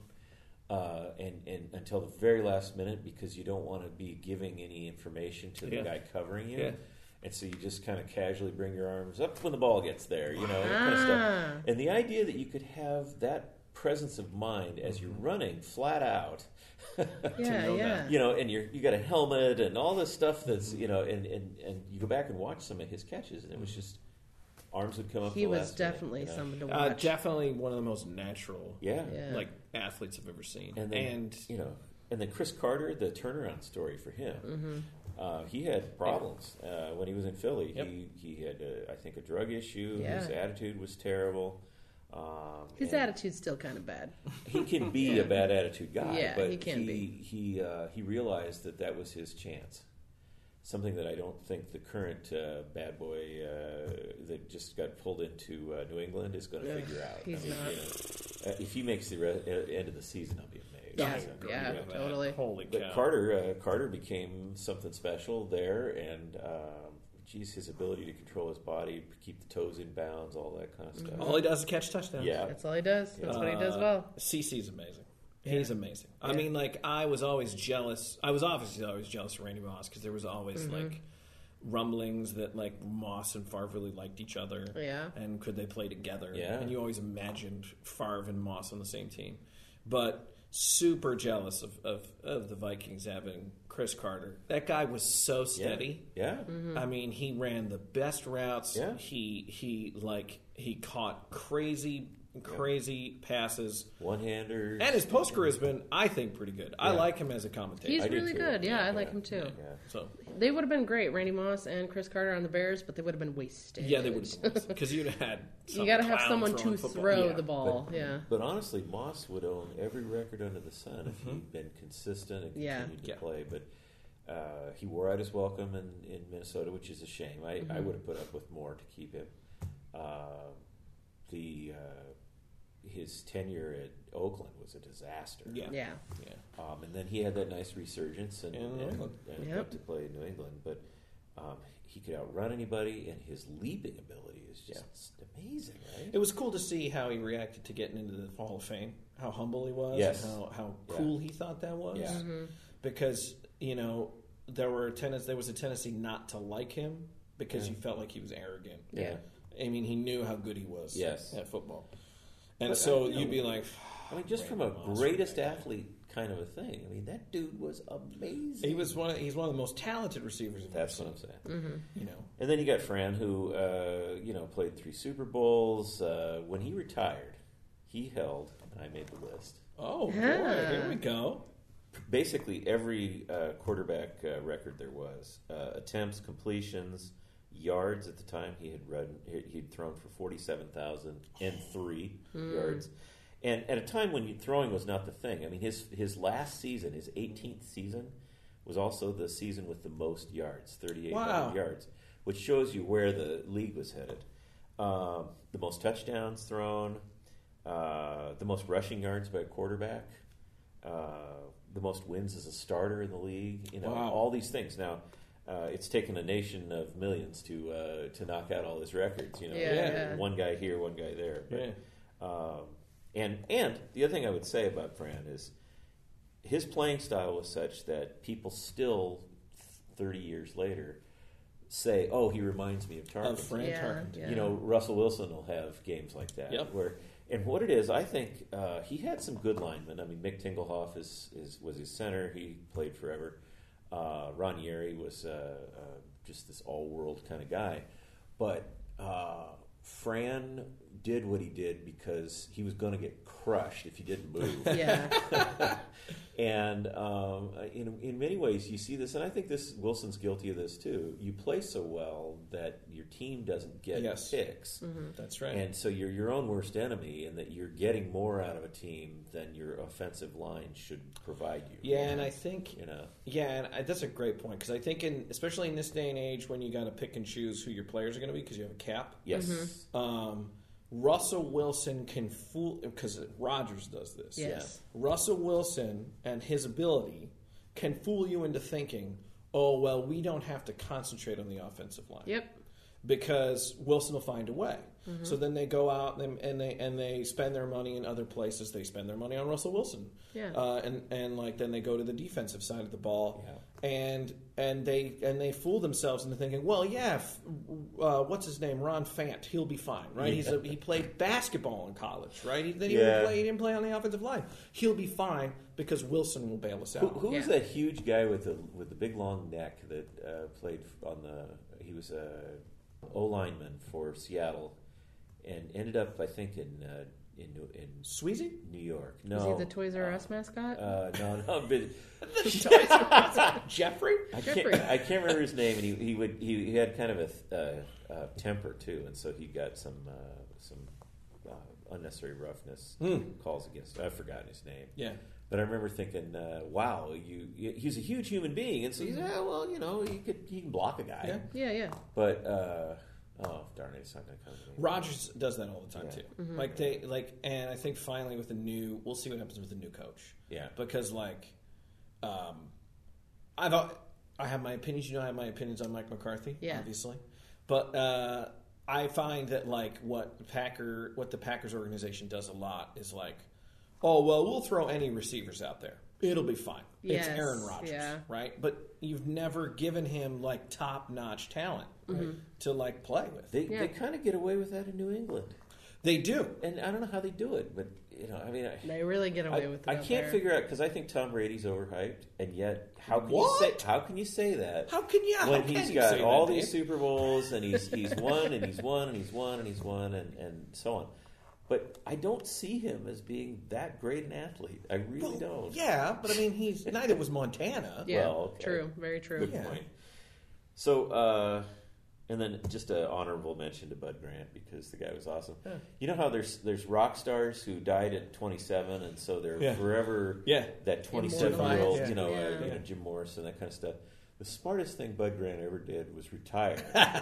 uh, and, and until the very last minute because you don't want to be giving any information to the Yeah. guy covering you. Yeah. And so you just kind of casually bring your arms up when the ball gets there, you know, that kind of Ah. stuff. And the idea that you could have that presence of mind as you're running flat out, Yeah, know yeah. that. you know, and you're you got a helmet and all this stuff that's you know, and, and, and you go back and watch some of his catches, and it was just arms would come up. He the was last minute, definitely you know? someone to Uh, watch. definitely one of the most natural, Yeah. Yeah. like athletes I've ever seen. And then and you know, and then Chris Carter, the turnaround story for him. Mm-hmm. Uh, he had problems uh, when he was in Philly. Yep. He he had, uh, I think, a drug issue. Yeah. His attitude was terrible. Um, His and attitude's still kind of bad. He can be a bad attitude guy, Yeah, but he can he be. he uh, he realized that that was his chance. Something that I don't think the current uh, bad boy uh, that just got pulled into uh, New England is going to Ugh, figure out. he's I mean, not. you know, uh, if he makes the re- uh, end of the season, I'll be amazed. Yeah, You know, yeah, you know, totally. Holy But cow. Carter, uh, Carter became something special there, and um, geez, his ability to control his body, keep the toes in bounds, all that kind of stuff. All he does is catch touchdowns. Yeah, That's all he does. That's what he does Uh, well. CeCe's amazing. He's amazing. I mean, like, I was always jealous. I was obviously always jealous of Randy Moss because there was always, Mm-hmm. like, rumblings that, like, Moss and Favre really liked each other. Yeah. And could they play together? Yeah. And you always imagined Favre and Moss on the same team. But super jealous of, of, of the Vikings having Chris Carter. That guy was so yeah, steady. yeah. Mm-hmm. I mean, he ran the best routes. Yeah. He he like he caught crazy crazy passes. One-handers. And his post career has been, I think, pretty good. I Yeah. like him as a commentator. He's I do really too. good. Yeah, I Yeah. like him too. Yeah. so They would have been great, Randy Moss and Chris Carter on the Bears, but they would have been wasted. yeah, they would have because you'd have had. You some got to have clown someone throwing to football. throw Yeah. the ball. yeah. But honestly, Moss would own every record under the sun if he'd been consistent and Yeah. continued to Yeah. play. But uh, he wore out his welcome in, in Minnesota, which is a shame. I, I would have put up with more to keep him. Uh, the uh, his tenure at Oakland was a disaster. Yeah. Yeah. Yeah. Um, and then he had that nice resurgence and, In New and, England. and Yep. got to play in New England. But um, he could outrun anybody, and his leaping ability is just amazing, right? It was cool to see how he reacted to getting into the Hall of Fame. How humble he was. Yes. And how how Yeah. cool he thought that was. Yeah. Mm-hmm. Because you know there were tennis. There was a tendency not to like him because Yeah. you felt like he was arrogant. Yeah. I mean, he knew how good he was. Yes. At football. And But, so uh, you you'd know, be like, I mean, just from a greatest athlete kind of a thing. I mean, that dude was amazing. he was one. Of, he's one of the most talented receivers. I've That's ever what I'm seen. saying. Mm-hmm. You know. And then you got Fran, who uh, you know played three Super Bowls. Uh, when he retired, he held, and I made the list, Oh, boy, Yeah. here we go. basically every uh, quarterback uh, record there was: uh, attempts, completions, yards. At the time, he had run, he'd thrown for forty-seven thousand and three yards. And at a time when you, throwing was not the thing. I mean, his his last season, his eighteenth season, was also the season with the most yards, thirty-eight hundred Wow. yards, which shows you where the league was headed. Um, the most touchdowns thrown, uh, the most rushing yards by a quarterback, uh, the most wins as a starter in the league. You know, Wow. all these things. Now, uh, it's taken a nation of millions to uh, to knock out all his records. You know, Yeah, yeah. one guy here, one guy there. But, Yeah. um, and and the other thing I would say about Fran is his playing style was such that people still, thirty years later, say, "Oh, he reminds me of Tarkenton." Of Fran Yeah, Tarkenton. yeah. You know, Russell Wilson will have games like that. Yep. Where, and what it is, I think uh, he had some good linemen. I mean, Mick Tingelhoff is, is was his center. He played forever. Uh, Ron Yeri was uh, uh, just this all-world kind of guy. But uh, Fran did what he did because he was going to get crushed if he didn't move. Yeah. And um, in in many ways, you see this, and I think this Wilson's guilty of this too. You play so well that your team doesn't get Yes. picks, Mm-hmm. That's right. and so you're your own worst enemy, and that you're getting more out of a team than your offensive line should provide you. yeah, and I think you know, Yeah, and I, that's a great point because I think, in especially in this day and age, when you got to pick and choose who your players are going to be because you have a cap. yes, Um, Russell Wilson can fool because Rodgers does this. Yes. Russell Wilson and his ability can fool you into thinking, "Oh well, we don't have to concentrate on the offensive line." Yep. Because Wilson will find a way. Mm-hmm. So then they go out and, and they and they spend their money in other places. They spend their money on Russell Wilson. Yeah. Uh, and and like then they go to the defensive side of the ball. Yeah. And and they and they fool themselves into thinking, well, yeah, f- uh, what's his name, Ron Fant, he'll be fine, right? Yeah. He's a, he played basketball in college, right? He, then he, Yeah. didn't play, he didn't play on the offensive line. He'll be fine because Wilson will bail us out. Who, who was Yeah. that huge guy with the with the big long neck that uh, played on the? He was a O lineman for Seattle, and ended up, I think, in uh, in New- in Sweezy? New York. No, Is he the Toys R Us mascot? Uh, no, no, but Jeffrey? I Jeffrey. can't, I can't remember his name, and he, he would he, he had kind of a uh, uh, temper too, and so he got some uh, some uh, unnecessary roughness calls against him. I've forgotten his name. Yeah. But I remember thinking, uh, "Wow, you, you he's a huge human being," and so he's, yeah, well, you know, he could he can block a guy, Yeah. yeah, yeah. but uh, oh darn it, it's not going to come to me. Rogers does that all the time Yeah. too. Mm-hmm. Like they like, and I think finally with the new, we'll see what happens with the new coach. Yeah. because like, um, I thought I have my opinions. You know, I have my opinions on Mike McCarthy. Yeah. obviously, but uh, I find that like what the Packer, what the Packers organization does a lot is like, oh well, we'll throw any receivers out there. It'll be fine. Yes, It's Aaron Rodgers, yeah. right? But you've never given him like top notch talent right, to like play with. They Yeah. they kind of get away with that in New England, They do. and I don't know how they do it, but you know, I mean, I, They really get away I, with it. I out can't there. figure out because I think Tom Brady's overhyped, and yet how can What? you say how can you say that? How can you? How when can he's you got say all that, these Dave? Super Bowls and he's he's won and he's won and he's won and he's won and, and so on. But I don't see him as being that great an athlete. I really Well, don't. Yeah, but I mean, he's neither was Montana. Yeah, Well, okay. true. Very true. Good Yeah. point. So, uh, and then just an honorable mention to Bud Grant because the guy was awesome. Yeah. You know how there's there's rock stars who died at twenty-seven, and so they're Yeah. forever Yeah. that twenty-seven year old, Immortalized. you know, Yeah. uh, you Yeah. know, Jim Morrison, that kind of stuff. The smartest thing Bud Grant ever did was retire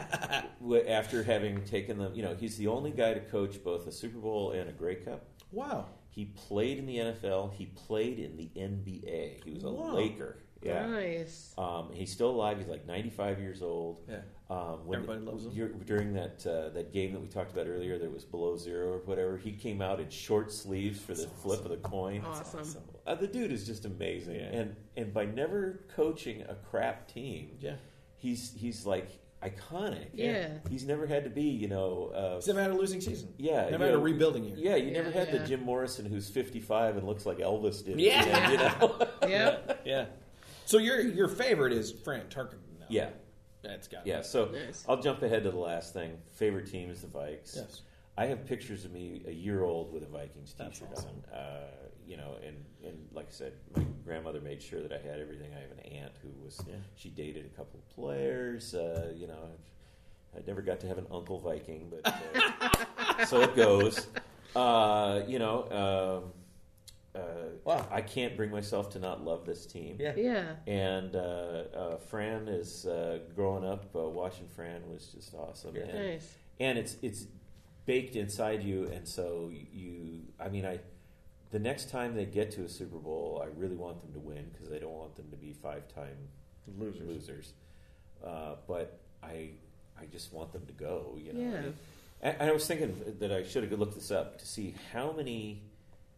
w- after having taken them. You know, he's the only guy to coach both a Super Bowl and a Grey Cup. Wow. He played in the N F L. He played in the N B A. He was a Wow. Laker. Yeah. Nice. Um, he's still alive. He's like ninety-five years old. Yeah. Um, when Everybody loves him. dur- During that uh, that game that we talked about earlier, that was below zero or whatever. He came out in short sleeves for the flip of the coin. Awesome. Uh, the dude is just amazing, Yeah. and and by never coaching a crap team, Yeah. he's he's like iconic. Yeah. He's never had to be, you know. Uh, He's never had a losing season. yeah, Never you had a know, rebuilding year. Yeah, you never Yeah, had the yeah. Jim Morrison who's fifty-five and looks like Elvis did. Yeah. at the end, you know? Yep. Yeah. So your your favorite is Fran Tarkenton now. yeah. That's got Yeah, so Nice. I'll jump ahead to the last thing. Favorite team is the Vikes. Yes. I have pictures of me a year old with a Vikings That's t-shirt awesome. on. Uh, you know, and, and like I said, my grandmother made sure that I had everything. I have an aunt who was, Yeah. she dated a couple of players. Uh, you know, I never got to have an uncle Viking, but uh, so it goes. Uh, you know, um, uh, Wow. I can't bring myself to not love this team. Yeah. Yeah. And uh, uh, Fran is uh, growing up. Uh, watching Fran was just awesome. Yeah. And, Nice. and it's it's baked inside you, and so you. I mean, I. The next time they get to a Super Bowl, I really want them to win because I don't want them to be five-time Losers. losers. Uh, but I, I just want them to go. You know. Yeah. And I, I was thinking that I should have looked this up to see how many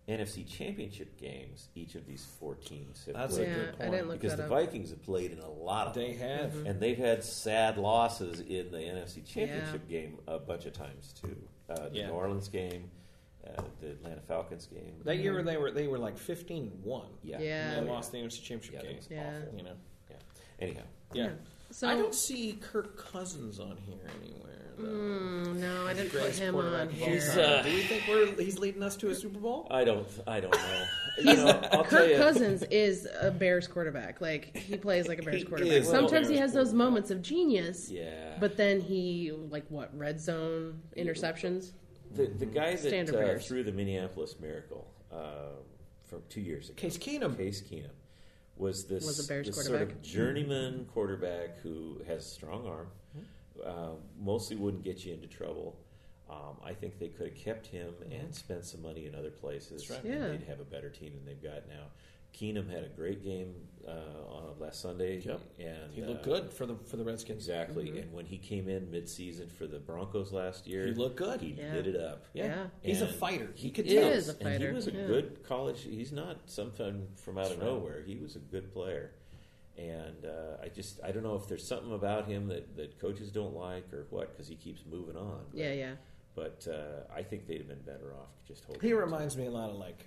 N F C Championship games each of these four teams have That's played. a Yeah, good I point. didn't look Because that the up. Vikings have played in a lot of They them. have. Mm-hmm. And they've had sad losses in the N F C Championship game a bunch of times, too. Uh, the Yeah. New Orleans game, uh, the Atlanta Falcons game. That year they were they were like fifteen and one. Yeah. Yeah. And they lost the N F C Championship Yeah, that game. was Yeah. Awful, you know. Yeah. Anyhow. Yeah. So I don't see Kirk Cousins on here anywhere. Though. Mm, no, I didn't put Greatest him quarterback on of all here. time. Uh, Do you think we're, he's leading us to a Super Bowl? I don't I don't know. you know I'll tell Kirk you. Cousins is a Bears quarterback. Like he plays like a Bears He quarterback. is a Sometimes he Bears has those quarterback. moments of genius. Yeah. But then he like what red zone interceptions. The, the guy that Standard uh, Bears. threw the Minneapolis Miracle uh, from two years ago, Case Keenum. Case Keenum was this, Was a Bears this sort quarterback. of journeyman quarterback who has a strong arm, uh, mostly wouldn't get you into trouble. Um, I think they could have kept him and spent some money in other places, That's right. and Yeah. they'd have a better team than they've got now. Keenum had a great game uh, on last Sunday, Yep. and He looked uh, good for the for the Redskins. Exactly, Mm-hmm. and when he came in mid-season for the Broncos last year, He looked good. He Yeah. lit it up. Yeah. Yeah. He's a And fighter. He could He tell. is a And fighter, he was a yeah. good college. He's not sometime from out of That's right. nowhere. He was a good player, and uh, I just I don't know if there's something about him that, that coaches don't like or what because he keeps moving on. But, Yeah, yeah. But uh, I think they'd have been better off just holding. He him to- reminds me a lot of like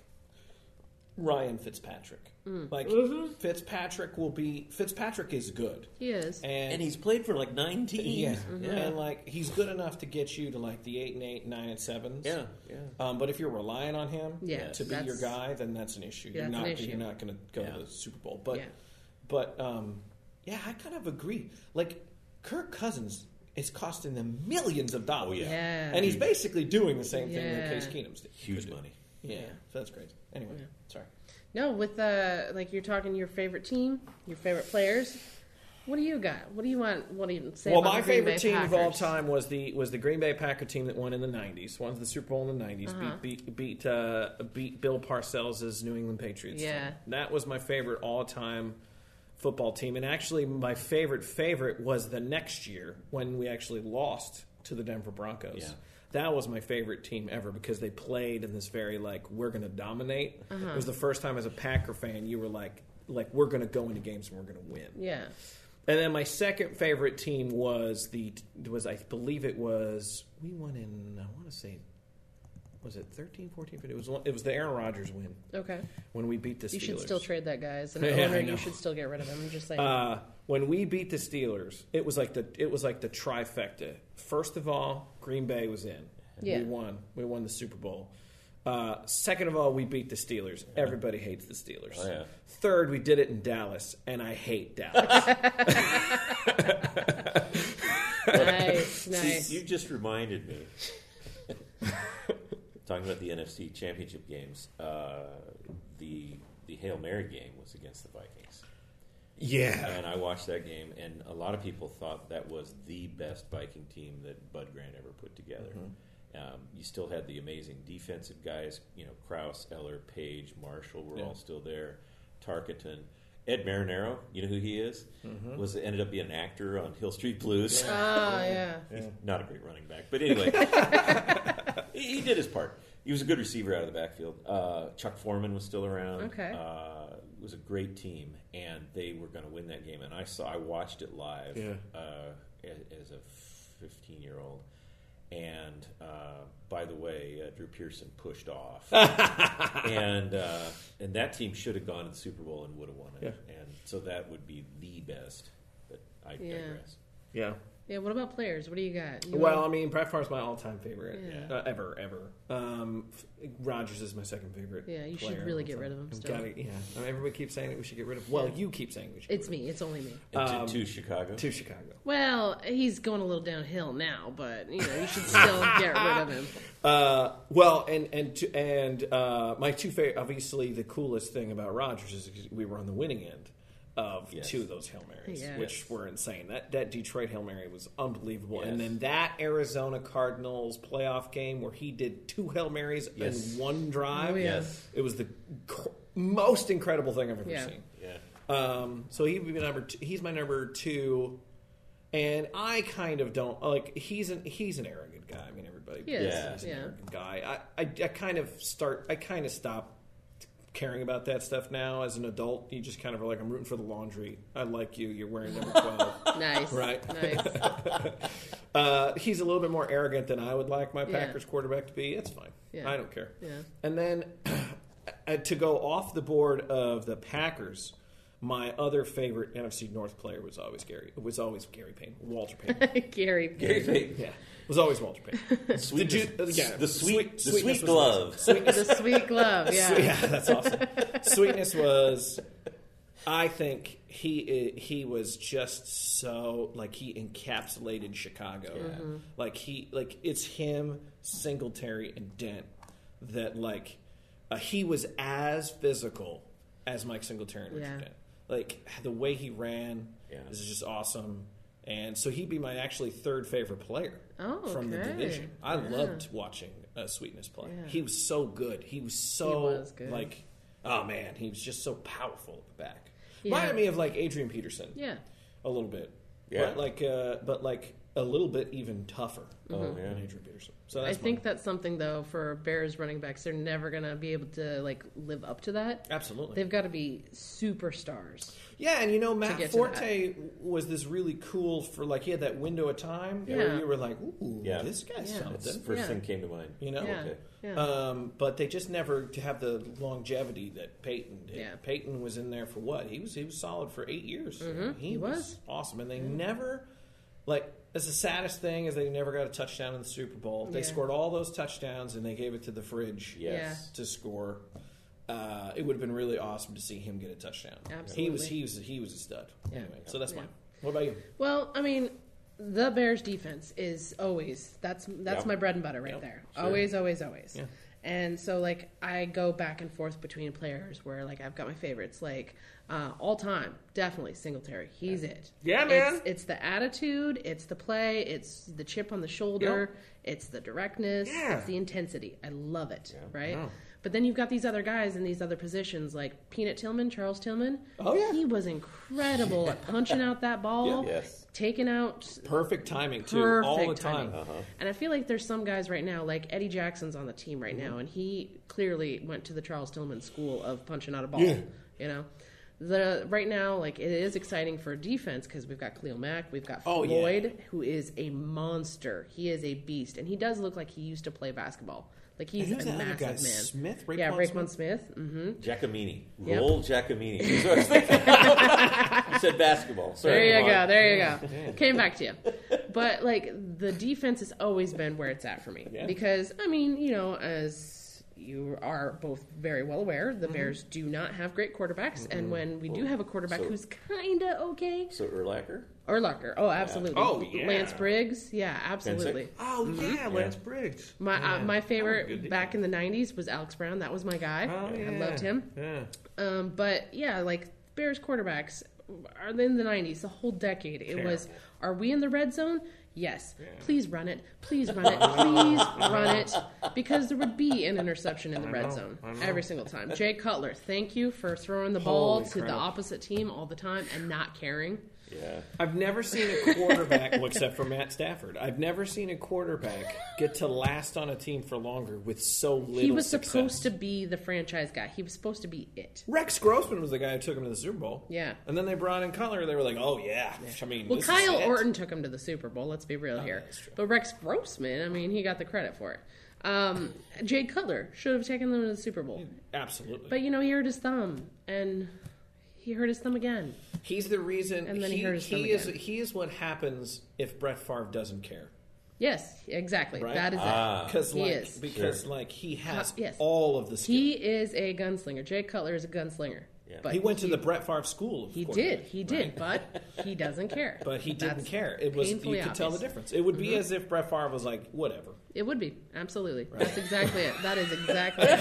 Ryan Fitzpatrick. Mm. Like Mm-hmm. Fitzpatrick will be Fitzpatrick is good, He is. and, and he's played for like nine teams. yeah, Mm-hmm. yeah, and like he's good enough to get you to like the eight and eight, nine and sevens. yeah, yeah. Um, but if you're relying on him Yeah, to be your that's- guy, then that's an issue. Yeah, you're that's not an issue. you're not going to go Yeah. to the Super Bowl. But Yeah. but um, yeah, I kind of agree. Like Kirk Cousins is costing them millions of dollars. Oh, yeah. Yeah. And he's basically doing the same thing Yeah. that Case Keenum's did. Huge could do. money. Yeah, so that's crazy. Anyway, sorry. No, with uh, like you're talking your favorite team, your favorite players. What do you got? What do you want? What do you say? Well, about my the Green favorite Bay team of all Packers? time was the was the Green Bay Packer team that won in the nineties. Won the Super Bowl in the nineties. Uh-huh. Beat beat beat uh, beat Bill Parcells' New England Patriots. Yeah. team. That was my favorite all time football team. And actually, my favorite favorite was the next year when we actually lost to the Denver Broncos. Yeah. That was my favorite team ever because they played in this very like we're going to dominate. Uh-huh. It was the first time as a Packer fan you were like like we're going to go into games and we're going to win. Yeah. And then my second favorite team was the was I believe it was we won in I want to say was it thirteen, fourteen, fifteen? It was one- it was the Aaron Rodgers win Okay. when we beat the Steelers. You should still trade that guy as an Yeah, I owner. know. You should still get rid of him. I'm just saying. Uh, when we beat the Steelers, it was like the it was like the trifecta. First of all, Green Bay was in. Yeah. We won. We won the Super Bowl. Uh, second of all, we beat the Steelers. Everybody hates the Steelers. Oh, yeah. Third, we did it in Dallas, and I hate Dallas. nice, nice. See, you just reminded me. Talking about the N F C Championship games, uh, the the Hail Mary game was against the Vikings, yeah. and I watched that game, and a lot of people thought that was the best Viking team that Bud Grant ever put together. Um, you still had the amazing defensive guys, you know, Krause, Eller, Page, Marshall were Yeah. all still there. Tarkenton, Ed Marinaro, you know who he is? Was ended up being an actor on Hill Street Blues. Oh yeah. He's not a great running back, but anyway, he, he did his part. He was a good receiver out of the backfield. Uh, Chuck Foreman was still around. Okay. Uh, it was a great team, and they were going to win that game. And I saw, I watched it live Yeah. uh, as, as a fifteen-year-old. And uh, by the way, uh, Drew Pearson pushed off, and uh, and that team should have gone to the Super Bowl and would have won it. Yeah. And so that would be the best. But I Yeah. digress. Yeah. Yeah. What about players? What do you got? You Well, I want- mean, Brett Favre's my all-time favorite Yeah. uh, ever, ever. Um, Rodgers is my second favorite. Yeah, you should player really of get all rid time. of him We've still. gotta- yeah, I mean, everybody keeps saying that we should get rid of. Well, Yeah. you keep saying we should. it's get rid me. It's only me. And Um, to, to Chicago. of him. To Chicago. Well, he's going a little downhill now, but you know you should still get rid of him. Uh, well, and and to, and uh, my two favorite. Obviously, the coolest thing about Rodgers is we were on the winning end of Yes. two of those Hail Marys, Yes. which were insane. That that Detroit Hail Mary was unbelievable, and Yes. then that Arizona Cardinals playoff game where he did two Hail Marys Yes. in one drive. Oh, yeah. Yes. It was the cr- most incredible thing I've ever Yeah. seen. Yeah. Um, so he would be number two, he's my number two, and I kind of don't like he's an he's an arrogant guy. I mean, everybody everybody. He is, Yeah. He's an yeah. arrogant guy. I, I, I kind of start. I kind of stop caring about that stuff now. As an adult, you just kind of are like, I'm rooting for the laundry. I like you. You're wearing number twelve. Nice. Right. Nice. uh, he's a little bit more arrogant than I would like my Yeah. Packers quarterback to be. It's fine. Yeah. I don't care. Yeah. And then uh, to go off the board of the Packers, my other favorite N F C North player was always Gary. It was always Gary Payne, Walter Payne. Gary. Gary Payton. Yeah, it was always Walter Payne. Sweet, Did you- uh, yeah, the sweet, sweet- the sweetness sweet was glove. awesome. Sweetness, The sweet glove, yeah. yeah, that's awesome. Sweetness was, I think he he was just so like he encapsulated Chicago. Mm-hmm. Like he like it's him, Singletary, and Dent that like uh, he was as physical as Mike Singletary and Richard Yeah. Dent. Like the way he ran Yeah. is just awesome. And so he'd be my actually third favorite player Oh, from the okay. division. I Yeah. loved watching uh, Sweetness play. Yeah. He was so good. He was so He was good. like, oh man, he was just so powerful at the back. Yeah. Reminded me of like Adrian Peterson Yeah. a little bit. Yeah. But like, uh, but like a little bit even tougher Oh, than yeah. Adrian Peterson. So I that's think mine. that's something though for Bears running backs. They're never gonna be able to like live up to that. Absolutely. They've got to be superstars. Yeah, and you know, Matt get to Forte was this really cool for like he had that window of time Yeah. where you were like, ooh, Yeah. this guy's Yeah. That's the something. first Yeah. thing came to mind. You know? Yeah. Okay. Yeah. Um, but they just never to have the longevity that Peyton did. Yeah. Peyton was in there for what? He was he was solid for eight years. Mm-hmm. He was. awesome, and they never like. That's the saddest thing is they never got a touchdown in the Super Bowl. They Yeah. scored all those touchdowns and they gave it to the fridge Yes. to score. Uh, it would have been really awesome to see him get a touchdown. He was Absolutely. he was he was a stud. Yeah. Anyway, so that's Yeah. mine. What about you? Well, I mean, the Bears defense is always that's that's Yep. my bread and butter right Yep. there. Sure. Always, always, always. Yeah. And so like I go back and forth between players where like I've got my favorites. Like uh, all time, definitely Singletary. He's it. Yeah, man. It's, it's the attitude, it's the play, it's the chip on the shoulder, it's the directness, Yeah. it's the intensity. I love it. Right. know. But then you've got these other guys in these other positions, like Peanut Tillman, Charles Tillman. Oh, yeah. He was incredible at punching out that ball, Yeah. Yes. taking out Perfect timing too, perfect all the time. timing. And I feel like there's some guys right now, like Eddie Jackson's on the team right Mm-hmm. now, and he clearly went to the Charles Tillman school of punching out a ball. Yeah. You know, the right now, like it is exciting for defense because we've got Khalil Mack, we've got Oh, yeah. Floyd, who is a monster. He is a beast, and he does look like he used to play basketball. Like he's And who's a that other massive guy? man. Smith? Raekwon yeah, Raekwon Smith? Smith. Mm-hmm. Giacomini. Yep. Roll Giacomini. That's what I was thinking. You said basketball. Sorry, There you come go. on. There you go. Came back to you. But like the defense has always been where it's at for me Yeah. because I mean, you know, as you are both very well aware, Mm-hmm. the Bears do not have great quarterbacks, and when we do have a quarterback so- who's kind of okay, So Urlacher? or Lucker, oh, absolutely, Oh, yeah. Lance Briggs, yeah, absolutely. Oh yeah, Lance Briggs. My uh, my good favorite deal. back in the nineties was Alex Brown. That was my guy. Oh, I yeah. loved him. Yeah. Um, but yeah, like Bears quarterbacks are in the nineties, the whole decade. It was, Terrible. are we in the red zone? Yes. Please run it. Please run it. Please run it. Because there would be an interception in the red know, zone I know. every single time. Jay Cutler, thank you for throwing the ball Holy to crap. the opposite team all the time and not caring. Yeah. I've never seen a quarterback, well, except for Matt Stafford. I've never seen a quarterback get to last on a team for longer with so little He was success. supposed to be the franchise guy. He was supposed to be it. Rex Grossman was the guy who took him to the Super Bowl. Yeah. And then they brought in Cutler. They were like, oh, yeah. I mean, Well, this Kyle is it. Orton took him to the Super Bowl. Let's be real here. that's true. But Rex Grossman, I mean, he got the credit for it. Um, Jay Cutler should have taken them to the Super Bowl. Absolutely. But, you know, he hurt his thumb, and he hurt his thumb again. He's the reason. And then he, he hurt his thumb he is. again. He is what happens if Brett Favre doesn't care. Yes, exactly. Right? That is Ah. it. Because He like, is. because Sure. like he has Uh, yes. all of the skill. He is a gunslinger. Jay Cutler is a gunslinger. Yeah. But He went to the Brett Favre school. Of He quarterbacks, did. He did. right? But he doesn't care. But he didn't That's care. It was you could painfully tell the obvious. difference. It would be as if Brett Favre was like, whatever. It would be. Absolutely. That's exactly it. That is exactly it.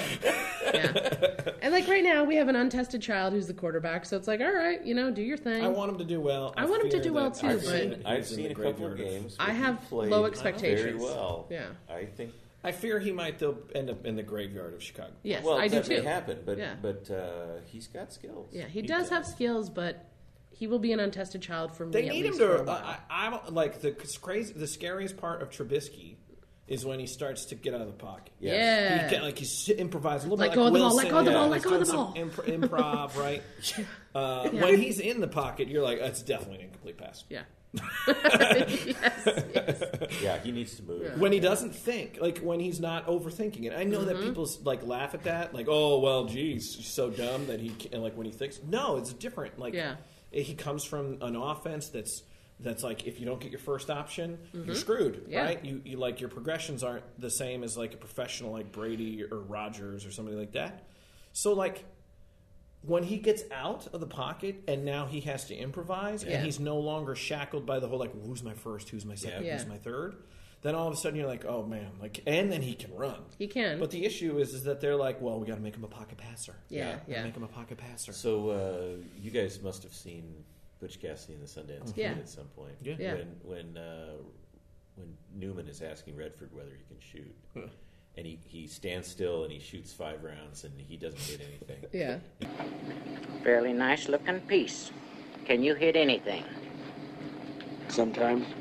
Yeah. And like right now, we have an untested child who's the quarterback, so it's like, all right, you know, do your thing. I want him to do well. I want him to fear do well, that too, I've but- seen that I've he's in seen the a couple of graveyard games. I where he have played low Very expectations. well. Yeah. I think. I fear he might though end up in the graveyard of Chicago. Yes, Well, I do that too. may happen, but Yeah. but uh, he's got skills. Yeah, he, does have skills, but he will be an untested child for me. They at need him least for a to. while. I, I'm like the crazy. The scariest part of Trubisky is when he starts to get out of the pocket. Yes. Yeah. He get, like he's improvising a little Let bit go like of the ball, Wilson. let go of the ball, Yeah, let he's go of doing the some ball. Imp- improv, right? Uh, Yeah. When he's in the pocket, you're like, that's definitely an incomplete pass. Yeah. yes, yes. Yeah, he needs to move. Yeah. When he doesn't think, like when he's not overthinking it. I know Mm-hmm. that people like laugh at that, like, oh well, geez, he's so dumb that he can't, like when he thinks. No, it's different. Like, Yeah. he comes from an offense that's that's like if you don't get your first option, you're screwed, Mm-hmm. Yeah. right? You, you like your progressions aren't the same as like a professional like Brady or Rodgers or somebody like that. So like. When he gets out of the pocket and now he has to improvise Yeah. and he's no longer shackled by the whole like who's my first, who's my second, Yeah. who's my third, then all of a sudden you're like, oh man, like and then he can run. He can. But the issue is is that they're like, well, we got to make him a pocket passer. Yeah, Gotta yeah. Make him a pocket passer. So uh, you guys must have seen Butch Cassidy and the Sundance Kid Yeah. at some point. Yeah. Yeah. When when uh, when Newman is asking Redford whether he can shoot, and he, he stands still and he shoots five rounds and he doesn't hit anything. Yeah. Fairly nice looking piece. Can you hit anything? Sometimes.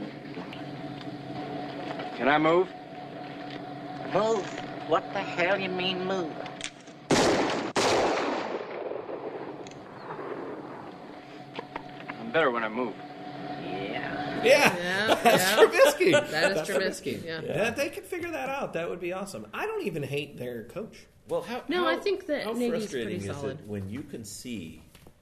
Can I move? Move? What the hell you mean move? I'm better when I move. Yeah. Yeah, Yeah, that's yeah. Trubisky. That is That's Trubisky, yeah. Yeah, they could figure that out. That would be awesome. I don't even hate their coach. Well, how, No, how, I think that how Nagy's frustrating pretty is solid. it when you can see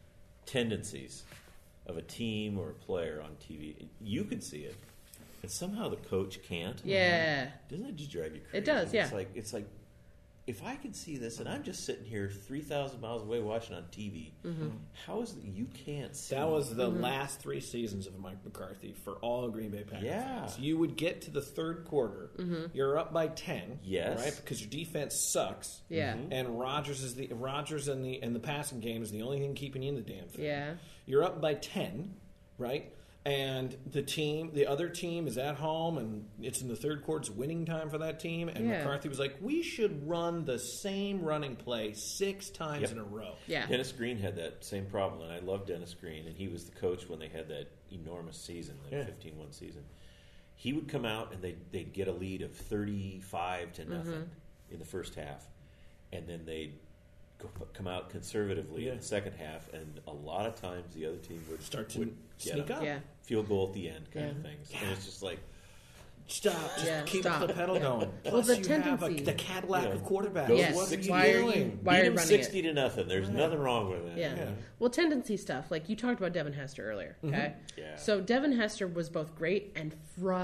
tendencies of a team or a player on T V? You can see it, and somehow the coach can't. Yeah. Doesn't it just drive you crazy? It does, yeah. It's like it's like if I can see this, and I'm just sitting here three thousand miles away watching on T V. Mm-hmm. How is it you can't see? That was the last three seasons of Mike McCarthy for all Green Bay Packers Yeah. fans. You would get to the third quarter, you're up by ten, Yes. right? Because your defense sucks. Yeah. And Rodgers is the Rodgers and the and the passing game is the only thing keeping you in the damn thing. Yeah. You're up by ten, right? And the team, the other team is at home, and it's in the third quarter. It's winning time for that team. And Yeah. McCarthy was like, we should run the same running play six times Yep. in a row. Yeah. Dennis Green had that same problem, and I love Dennis Green, and he was the coach when they had that enormous season, the Yeah. fifteen one season. He would come out and they'd, they'd get a lead of thirty-five to nothing in the first half, and then they'd go, come out conservatively Yeah. in the second half, and a lot of times the other team would Start to would get sneak them. up. Yeah. Field goal at the end kind of Yeah. things. And it's just like, Stop. Just Yeah, keep stop. the pedal going. Well, Plus the you have a, tendency- the Cadillac Yeah. of quarterbacks. Go Yes. What are you Why are you- doing? why beat are you them running sixty it? to nothing. There's nothing wrong with that. Yeah. Yeah. Well, tendency stuff. Like you talked about Devin Hester earlier. Okay. Yeah. So Devin Hester was both great and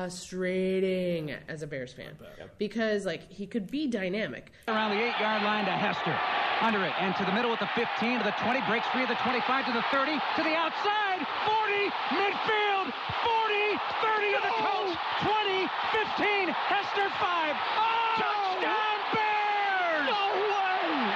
frustrating as a Bears fan because like he could be dynamic. Around the eight-yard line to Hester. Under it and to the middle at the fifteen, to the twenty, breaks free of the twenty-five, to the thirty, to the outside, forty, midfield, forty, thirty to the coast, twenty, fifteen, Hester five. Oh! Touchdown Bears! No way!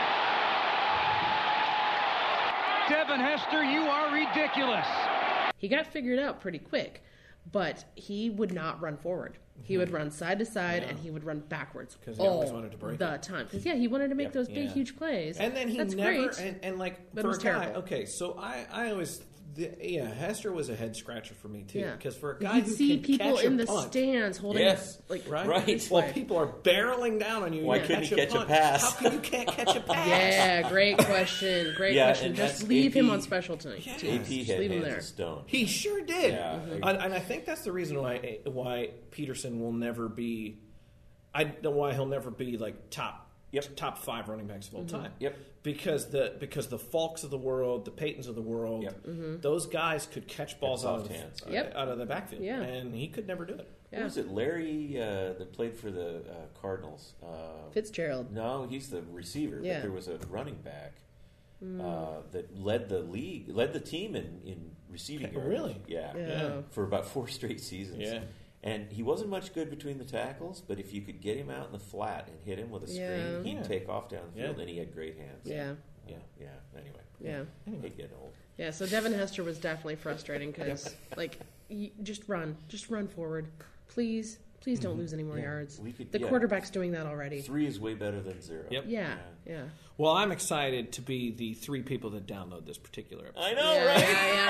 Devin Hester, you are ridiculous. He got figured out pretty quick, but he would not run forward. He would run side to side and he would run backwards 'Cause he all always wanted to break the it. time. Because yeah, he wanted to make those big, Yeah. huge plays. And then he That's never great. and, and like But it for a was guy. terrible. Okay, so I I always the, yeah Hester was a head scratcher for me too Yeah. because for a guy You'd who see can people catch a in the punt, stands holding Yes. like right Right. this Well, way. people are barreling down on you. Why you couldn't he a catch a punt. pass? How come you can't catch a pass? Yeah, great question. Great Yeah, question. and Just that's leave A P him on special teams. Yeah. A P Just had leave him hands there. of stone. He sure did. Yeah. and, and I think that's the reason why why Peterson will never be. I don't know why he'll never be like top Yep. top five running backs of all time. Yep. Because the because the Falks of the world, the Paytons of the world, Yep. those guys could catch balls out of, soft the, hands. Yep. out of the backfield, Yeah. and he could never do it. Who Yeah. was it? Larry uh, that played for the uh, Cardinals. Uh, Fitzgerald. No, he's the receiver. Yeah. But there was a running back uh, that led the league, led the team in, in receiving Okay, yards. really? Yeah. Yeah. For about four straight seasons. Yeah. And he wasn't much good between the tackles, but if you could get him out in the flat and hit him with a screen, Yeah. he'd Yeah. take off down the field, Yeah. and he had great hands. Yeah. Yeah. Yeah. Anyway. Yeah. I hate getting old. Yeah, so Devin Hester was definitely frustrating because, like, you just run. Just run forward. Please, Please don't lose any more Yeah, yards. we could- the yeah. quarterback's doing that already. Three is way better than zero. Yep. Yeah, yeah. Well, I'm excited to be the three people that download this particular episode. I know, Yeah, right?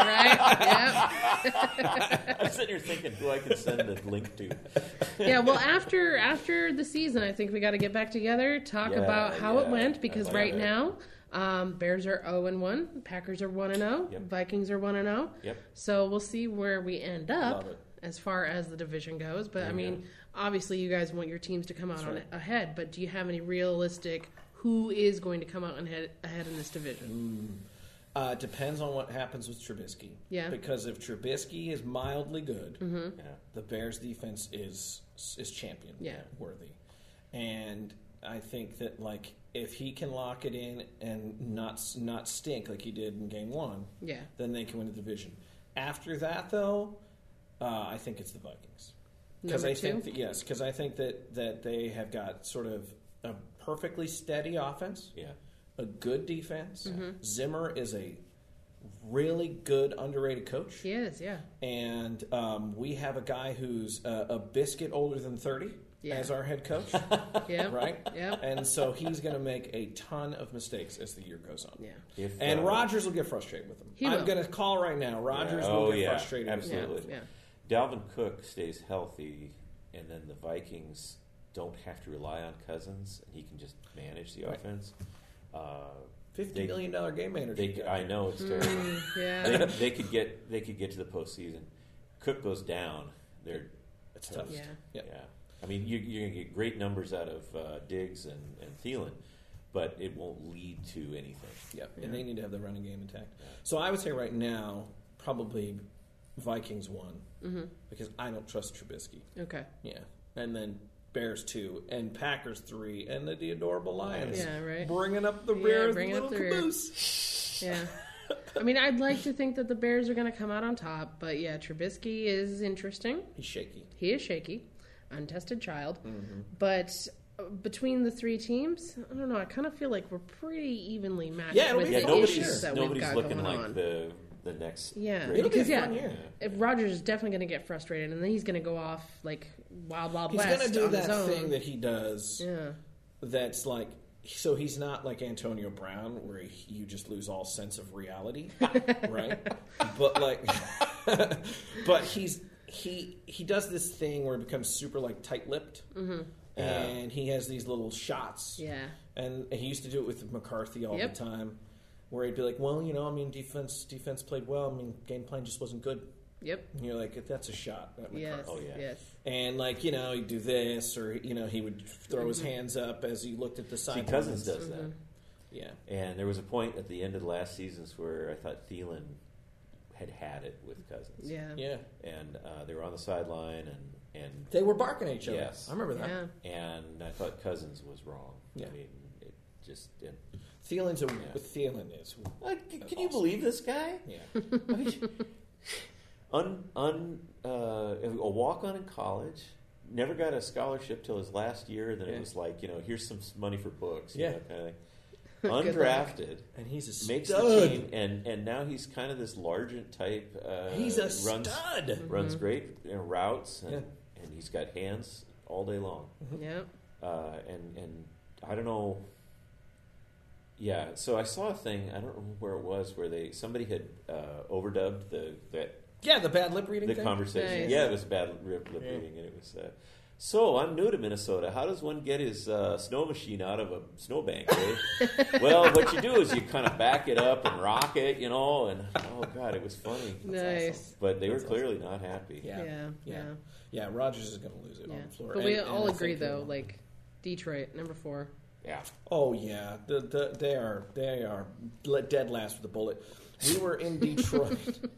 yeah, yeah, right. I'm sitting here thinking who I can send the link to. Yeah, well, after after the season, I think we got to get back together, talk Yeah, about how it yeah. went, because I right love it. now, um, Bears are oh and one, Packers are one and oh, Yep. Vikings are one and oh. Yep. So we'll see where we end up Love it. as far as the division goes. But I you mean, go. obviously, you guys want your teams to come out That's on right. it ahead. But do you have any realistic who is going to come out ahead ahead in this division? Uh, depends on what happens with Trubisky. Yeah. Because if Trubisky is mildly good, Mm-hmm. Yeah. the Bears' defense is is champion Yeah. worthy, and I think that like if he can lock it in and not not stink like he did in Game One, Yeah. then they can win the division. After that, though, uh, I think it's the Vikings because Number I think two? that, yes, because I think that that they have got sort of a perfectly steady offense. Yeah. A good defense. Mm-hmm. Zimmer is a really good, underrated coach. He is, yeah. And um, we have a guy who's uh, a biscuit older than thirty Yeah. as our head coach, Yeah. right? Yeah. And so he's going to make a ton of mistakes as the year goes on. Yeah. If, And uh, Rodgers will get frustrated with him. He I'm will. going to call right now. Rodgers Yeah. will Oh, get yeah. frustrated Absolutely. with him. Yeah. Dalvin Cook stays healthy, and then the Vikings don't have to rely on Cousins, and he can just manage the Right. offense. Uh, Fifty they- million dollar game manager. They, I know it's terrible. Mm, yeah. they, they could get they could get to the postseason. Cook goes down. They're It's tough. Yeah. Yeah. yeah. I mean, you, you're going to get great numbers out of uh, Diggs and, and Thielen, but it won't lead to anything. Yep. And they need to have the running game intact. So I would say right now, probably Vikings one Mm-hmm. because I don't trust Trubisky. Okay. Yeah. And then Bears two and Packers three and the, the adorable Lions. Yeah, right. Bringing up the Yeah, rear, bringing the up little the rear. caboose. Yeah. I mean, I'd like to think that the Bears are going to come out on top, but yeah, Trubisky is interesting. He's shaky. He is shaky, untested child. Mm-hmm. But uh, between the three teams, I don't know. I kind of feel like we're pretty evenly matched Yeah, it'll with be Yeah, the fun. nobody's issues that we've nobody's got looking going like on. the the next. Yeah, great It'll be a because yeah, fun year. if Rodgers is definitely going to get frustrated, and then he's going to go off like wild, wild He's west going to do on his that own. thing that he does Yeah, that's like, so he's not like Antonio Brown where he, you just lose all sense of reality, right? But like, but he's he he does this thing where he becomes super like tight-lipped, Mm-hmm. and he has these little shots. yeah, And he used to do it with McCarthy all Yep. the time, where he'd be like, "Well, you know, I mean, defense defense played well. I mean, game plan just wasn't good." yep, And you're like, "That's a shot at McCarthy." yes, Oh, yeah. yes, And like, you know, he'd do this, or you know, he would throw his hands up as he looked at the See, side. Cousins does that. Yeah. And there was a point at the end of the last seasons where I thought Thielen had had it with Cousins. yeah, Yeah. And uh, they were on the sideline, and, and They were barking at each other. Yes. I remember that. yeah. and I thought Cousins was wrong. Yeah. I mean, it just didn't. Thielen's a Yeah. Thielen is. Like, can That's you awesome. believe this guy? Yeah. I mean, un, un, uh, a walk on in college, never got a scholarship till his last year. Then Yeah. it was like, you know, here's some money for books. you Yeah. know, kind of thing. Good luck. Undrafted, And he's a makes stud. the team, and, and now he's kind of this largent type. Uh, He's a runs, stud. Runs great you know, routes, and, Yeah. and he's got hands all day long. Yep. Uh, and and I don't know. Yeah, so I saw a thing. I don't know where it was, where they somebody had uh, overdubbed the that Yeah, the bad lip reading the thing. conversation. Nice. Yeah, it was bad lip, lip Yeah. reading, and it was. Uh, so I'm new to Minnesota. How does one get his uh, snow machine out of a snowbank? Eh? Well, what you do is you kind of back it up and rock it, you know. And oh god, it was funny. Nice. But they were clearly not happy. Yeah. Yeah, Yeah. yeah, Yeah, Rogers is going to lose it yeah. on the floor. But we And- and all I agree, think though, he'll- like Detroit, number four. Yeah. Oh yeah, the, the, they are they are dead last with a bullet. We were in Detroit.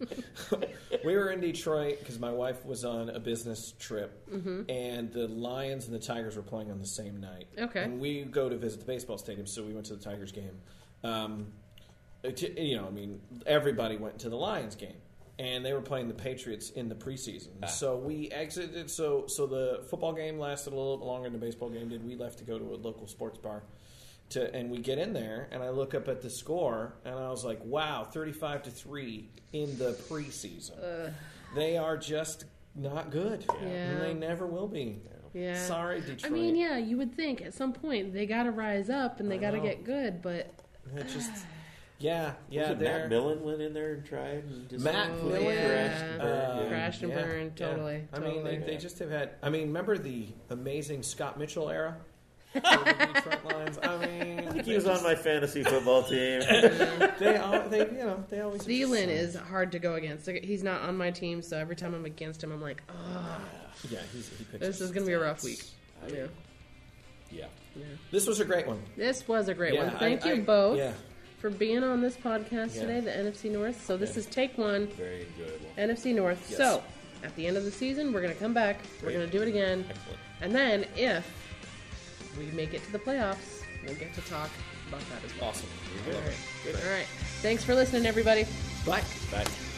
we were in Detroit because my wife was on a business trip, Mm-hmm. and the Lions and the Tigers were playing on the same night. Okay. And we go to visit the baseball stadium, so we went to the Tigers game. Um, it- you know, I mean, everybody went to the Lions game, and they were playing the Patriots in the preseason. Ah. So we exited. So so the football game lasted a little bit longer than the baseball game did. We left to go to a local sports bar. To, and we get in there, and I look up at the score, and I was like, "Wow, thirty-five to three in the preseason. They are just not good. Yeah. And they never will be. Yeah. Sorry, Detroit. I mean, yeah, you would think at some point they got to rise up and they got to get good, but it just yeah, yeah. Was it Matt Millen went in there and tried. And just Matt Millen yeah. crashed and burned. Uh, crashed and yeah, burned. yeah. Totally. I totally. mean, they, they just have had. I mean, remember the amazing Scott Mitchell era? For the Detroit Lions. I mean, I think he was on my fantasy football team. they, all, they, you know, they always. Thielen is hard to go against. He's not on my team, so every time I'm against him, I'm like, oh. Yeah, he's, he picks This is going to be a rough week. I, yeah. yeah. Yeah. This was a great one. This was a great Yeah, one. Thank I- you I- both yeah. for being on this podcast Yeah. today, the N F C North. So this Yeah. is take one, Very enjoyable. N F C North. Yes. So at the end of the season, we're going to come back. We're Great. going to do it again. Excellent. And then if we make it to the playoffs, we'll get to talk about that as well. Awesome. All right. All right. Thanks for listening, everybody. Bye. Bye.